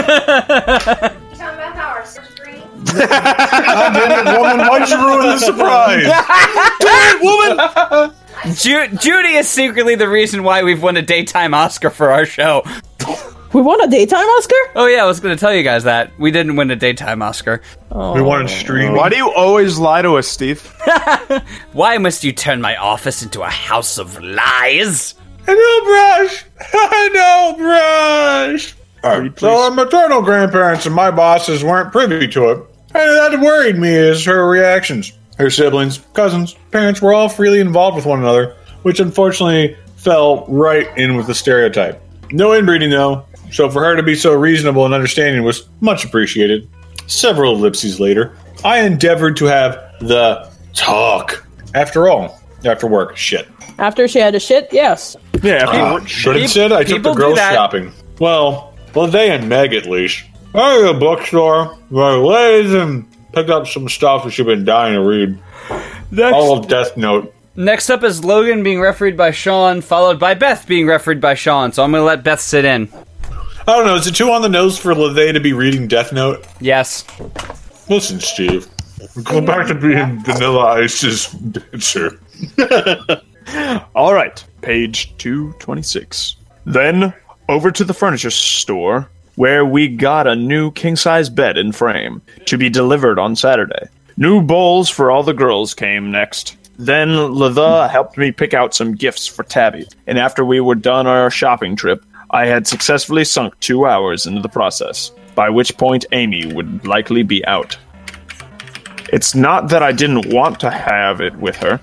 God damn it, woman, why'd you ruin the surprise? Damn it, woman! Judy is secretly the reason why we've won a daytime Oscar for our show. We won a daytime Oscar? Oh yeah, I was going to tell you guys that. We didn't win a daytime Oscar. We won a stream. Why do you always lie to us, Steve? Why must you turn my office into a house of lies? I know, brush. So our maternal grandparents and my bosses weren't privy to it, and that worried me as her reactions. Her siblings, cousins, parents were all freely involved with one another, which unfortunately fell right in with the stereotype. No inbreeding though, so for her to be so reasonable and understanding was much appreciated. Several ellipses later, I endeavored to have the talk. After all, after work, shit. After she had a shit, yes. Yeah, But instead, I took the girls shopping. Well, they and Meg at least. I went to the bookstore, my legs, and picked up some stuff that she'd been dying to read. All of Death Note. Next up is Logan being refereed by Sean, followed by Beth being refereed by Sean, so I'm going to let Beth sit in. I don't know, is it too on the nose for LeVay to be reading Death Note? Yes. Listen, Steve. Go back to being Vanilla Ice's dancer. All right, page 226. Then over to the furniture store, where we got a new king-size bed and frame to be delivered on Saturday. New bowls for all the girls came next. Then Latha helped me pick out some gifts for Tabby, and after we were done our shopping trip, I had successfully sunk 2 hours into the process, by which point Amy would likely be out. It's not that I didn't want to have it with her.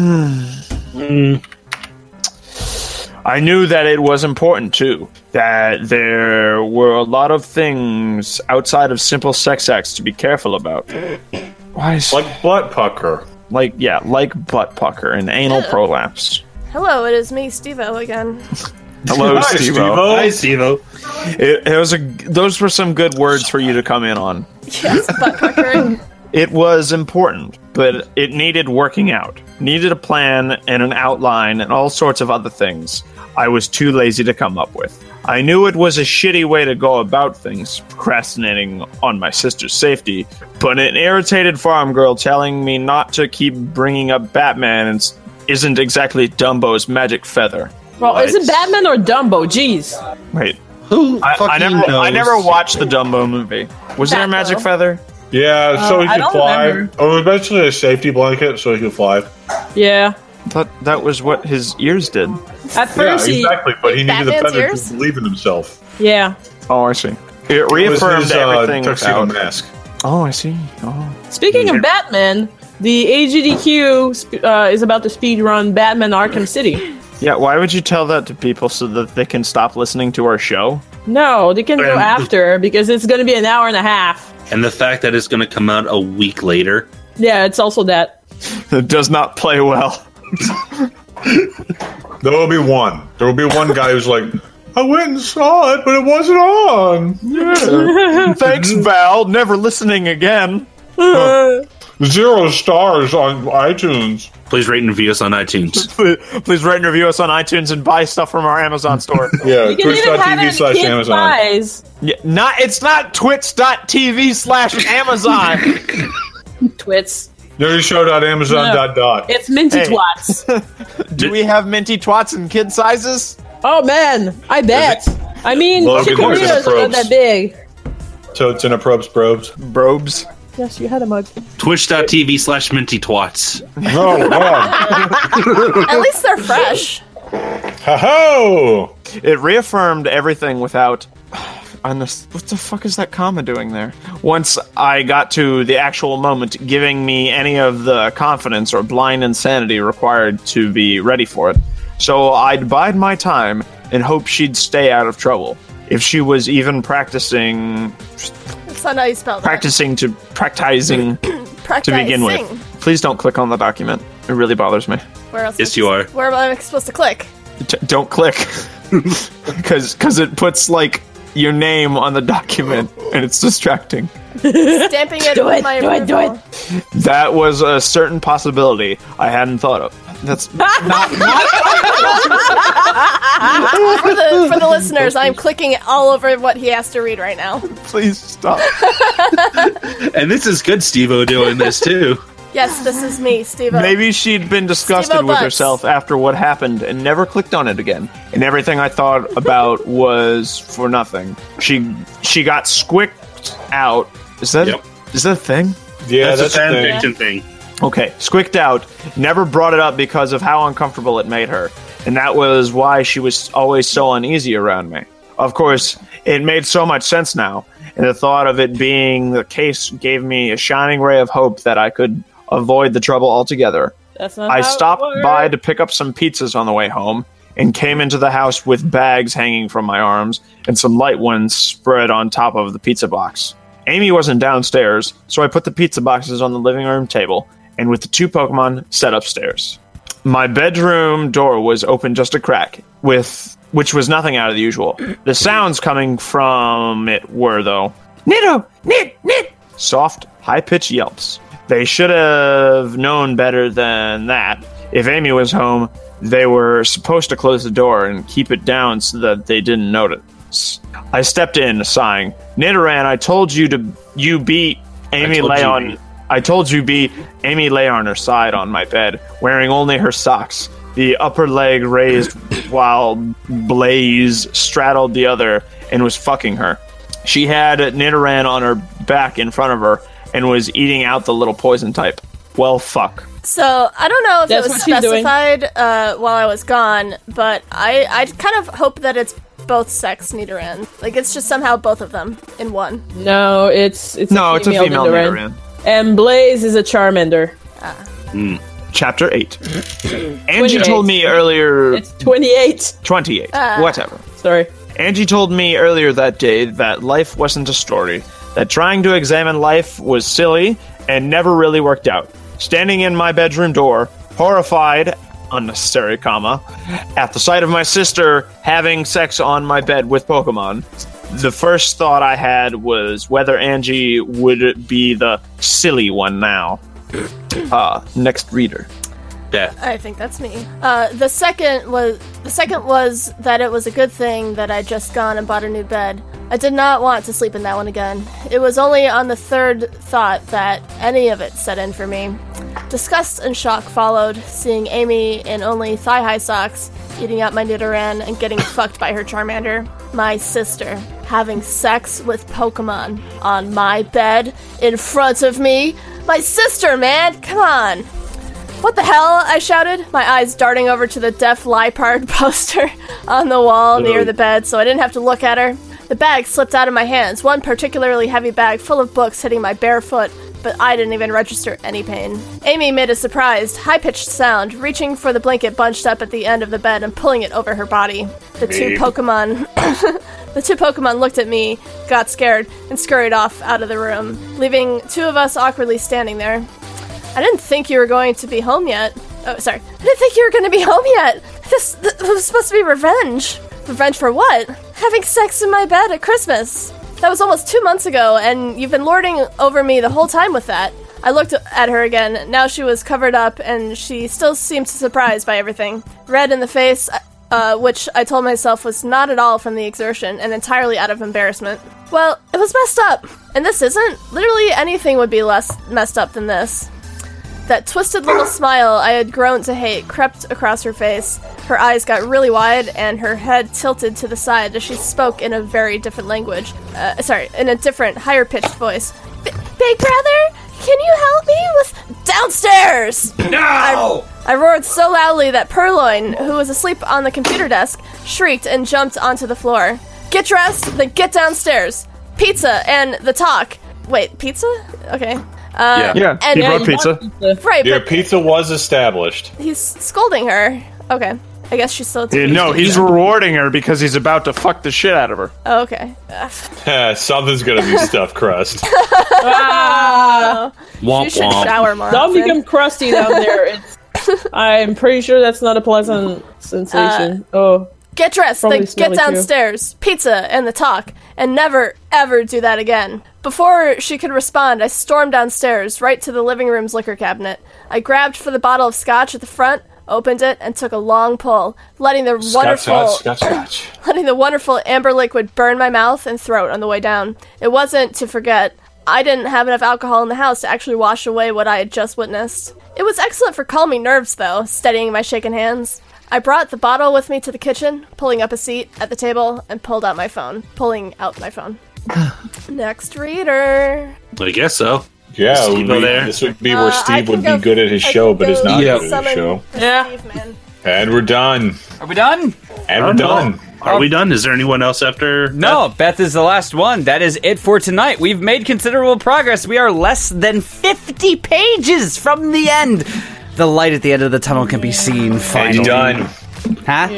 I knew that it was important, too. That there were a lot of things outside of simple sex acts to be careful about. Why is... Like butt pucker. Like butt pucker and anal prolapse. Hello, it is me, Steve-O, again. Hello, Hi, Steve-O. Hi, Steve-O. Those were some good words for you to come in on. Yes, butt puckering. It was important, but it needed working out. Needed a plan and an outline and all sorts of other things I was too lazy to come up with. I knew it was a shitty way to go about things, procrastinating on my sister's safety, but an irritated farm girl telling me not to keep bringing up Batman isn't exactly Dumbo's magic feather. Well, is it Batman or Dumbo? Jeez. Wait. Who I never watched the Dumbo movie. Was there a magic feather? Yeah, so he I could don't fly. remember. It was basically a safety blanket so he could fly. Yeah. That was what his ears did. At first, exactly, but he needed a Batman's feather ears? to believe in himself. Yeah. Oh, I see. It It was reaffirmed his everything tuxedo without... mask. Oh, I see. Oh. Speaking of Batman, the AGDQ is about to speedrun Batman Arkham City. Yeah, why would you tell that to people so that they can stop listening to our show? No, they can go after because it's going to be an hour and a half. And the fact that it's going to come out a week later. Yeah, it's also that. It does not play well. There will be one. There will be one guy who's like, I went and saw it, but it wasn't on. Yeah. Thanks, Val. Never listening again. 0 stars on iTunes. Please rate and review us on iTunes. Please rate and review us on iTunes and buy stuff from our Amazon store. Yeah, You can even have it in kids' Amazon. eyes. Yeah, it's not twitch.tv/Amazon. Twits. Nerdyshow.amazon.dot. It's Minty Hey. Twats. Do we have minty twats in kid sizes? Oh man, I bet. I mean, Logan, chicken there's burritos are not probes. that big. Totes in a probes. Brobes. Yes, you had a mug. Twitch.tv/MintyTwats. Oh, God. At least they're fresh. Ho-ho! It reaffirmed everything without... What the fuck is that comma doing there? Once I got to the actual moment, giving me any of the confidence or blind insanity required to be ready for it. So I'd bide my time and hope she'd stay out of trouble. If she was even practicing That's not how you spell that. practicing to begin with. Please don't click on the document. It really bothers me. Where else? Yes, you are. Where am I supposed to click? Don't click. Because it puts, like, your name on the document, and it's distracting. Stamping it with my approval. That was a certain possibility I hadn't thought of. That's not for the listeners, I'm clicking all over what he has to read right now. Please stop. And this is good Steve-O doing this, too. Yes, this is me, Steve. Maybe she'd been disgusted Steve-O with Butts. herself after what happened and never clicked on it again. And everything I thought about was for nothing. She got squicked out. Is that a thing? Yeah, that's a fan thing. fiction thing. Okay, squicked out. Never brought it up because of how uncomfortable it made her. And that was why she was always so uneasy around me. Of course, it made so much sense now. And the thought of it being the case gave me a shining ray of hope that I could avoid the trouble altogether. That's not I how it stopped works. by to pick up some pizzas on the way home and came into the house with bags hanging from my arms and some light ones spread on top of the pizza box. Amy wasn't downstairs, so I put the pizza boxes on the living room table and with the 2 Pokemon set upstairs. My bedroom door was open just a crack, which was nothing out of the usual. The sounds coming from it were, though, Nitto! Nit! Soft, high-pitched yelps. They should have known better than that. If Amy was home, they were supposed to close the door and keep it down so that they didn't notice. I stepped in, sighing. Nidoran, I told you be Amy lay on... I told you be Amy lay on her side on my bed, wearing only her socks. the upper leg raised while Blaze straddled the other and was fucking her. She had Nidoran on her back in front of her and was eating out the little poison type. Well, fuck. So, I don't know if That's it was what she's doing. specified while I was gone, but I kind of hope that it's both sex Nidoran. Like, it's just somehow both of them in one. No, it's a female Nidoran. And Blaze is a Charmander. Chapter 8. Angie told me earlier... It's 28. 28. Ah. Whatever. Sorry. Angie told me earlier that day that life wasn't a story, that trying to examine life was silly and never really worked out. Standing in my bedroom door, horrified, unnecessary comma, at the sight of my sister having sex on my bed with Pokemon, the first thought I had was whether Angie would be the silly one now. Next reader. Beth. I think that's me. The second was that it was a good thing that I'd just gone and bought a new bed. I did not want to sleep in that one again. It was only on the third thought that any of it set in for me. Disgust and shock followed, seeing Amy in only thigh-high socks, eating up my Nidoran and getting fucked by her Charmander. My sister having sex with Pokemon on my bed in front of me. My sister, man! Come on! What the hell? I shouted, my eyes darting over to the Def Leppard poster on the wall near the bed so I didn't have to look at her. The bag slipped out of my hands, one particularly heavy bag full of books hitting my bare foot, but I didn't even register any pain. Amy made a surprised, high-pitched sound, reaching for the blanket bunched up at the end of the bed and pulling it over her body. The two Pokemon looked at me, got scared, and scurried off out of the room, leaving two of us awkwardly standing there. I didn't think you were going to be home yet. Oh, sorry. I didn't think you were going to be home yet. This was supposed to be revenge. Revenge for what? Having sex in my bed at Christmas. That was almost 2 months ago, and you've been lording over me the whole time with that. I looked at her again. Now she was covered up, and she still seemed surprised by everything. Red in the face, which I told myself was not at all from the exertion and entirely out of embarrassment. Well, it was messed up, and this isn't. Literally anything would be less messed up than this. That twisted little smile I had grown to hate crept across her face. Her eyes got really wide, and her head tilted to the side as she spoke in a very different language. In a different, higher-pitched voice. Big brother, can you help me with downstairs? No! I roared so loudly that Purloin, who was asleep on the computer desk, shrieked and jumped onto the floor. Get dressed, then get downstairs. Pizza and the talk. Wait, pizza? Okay. Yeah, and he brought pizza. Right, Your but pizza was established. he's scolding her. Okay. I guess she's still too No, he's rewarding her because he's about to fuck the shit out of her. Oh, okay. Something's gonna be stuffed crust. You should shower more Don't often. become crusty down there. I'm pretty sure that's not a pleasant sensation. Get dressed, Probably then get smelly too. downstairs. Pizza and the talk. And never, ever do that again. Before she could respond, I stormed downstairs, right to the living room's liquor cabinet. I grabbed for the bottle of scotch at the front, opened it, and took a long pull, letting the wonderful amber liquid burn my mouth and throat on the way down. It wasn't to forget. I didn't have enough alcohol in the house to actually wash away what I had just witnessed. It was excellent for calming nerves, though, steadying my shaken hands. I brought the bottle with me to the kitchen, pulling up a seat at the table, and pulling out my phone. Next reader. I guess so. Yeah, Steve there. This would be where Steve would be good at his show, but is not good at his show. Yeah. And we're done. Are we done? And we're done. Are we done? Is there anyone else after? No, Beth is the last one. That is it for tonight. We've made considerable progress. We are less than 50 pages from the end. The light at the end of the tunnel can be seen finally. And you're done. Huh?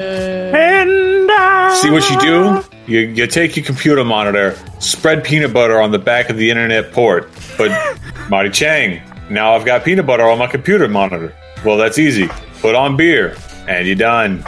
See what you do? You take your computer monitor, spread peanut butter on the back of the internet port. But, Marty Chang, now I've got peanut butter on my computer monitor. Well, that's easy. Put on beer, and you're done.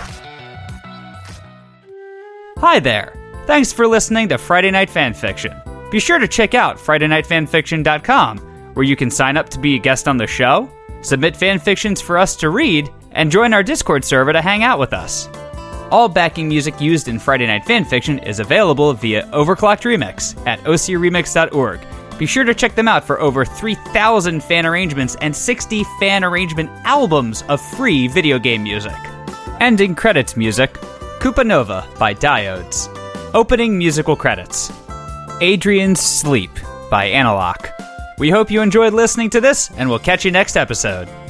Hi there. Thanks for listening to Friday Night Fanfiction. Be sure to check out FridayNightFanfiction.com, where you can sign up to be a guest on the show, submit fanfictions for us to read, and join our Discord server to hang out with us. All backing music used in Friday Night Fanfiction is available via Overclocked Remix at ocremix.org. Be sure to check them out for over 3,000 fan arrangements and 60 fan arrangement albums of free video game music. Ending credits music, Koopa Nova by Diodes. Opening musical credits, Adrian's Sleep by Analog. We hope you enjoyed listening to this, and we'll catch you next episode.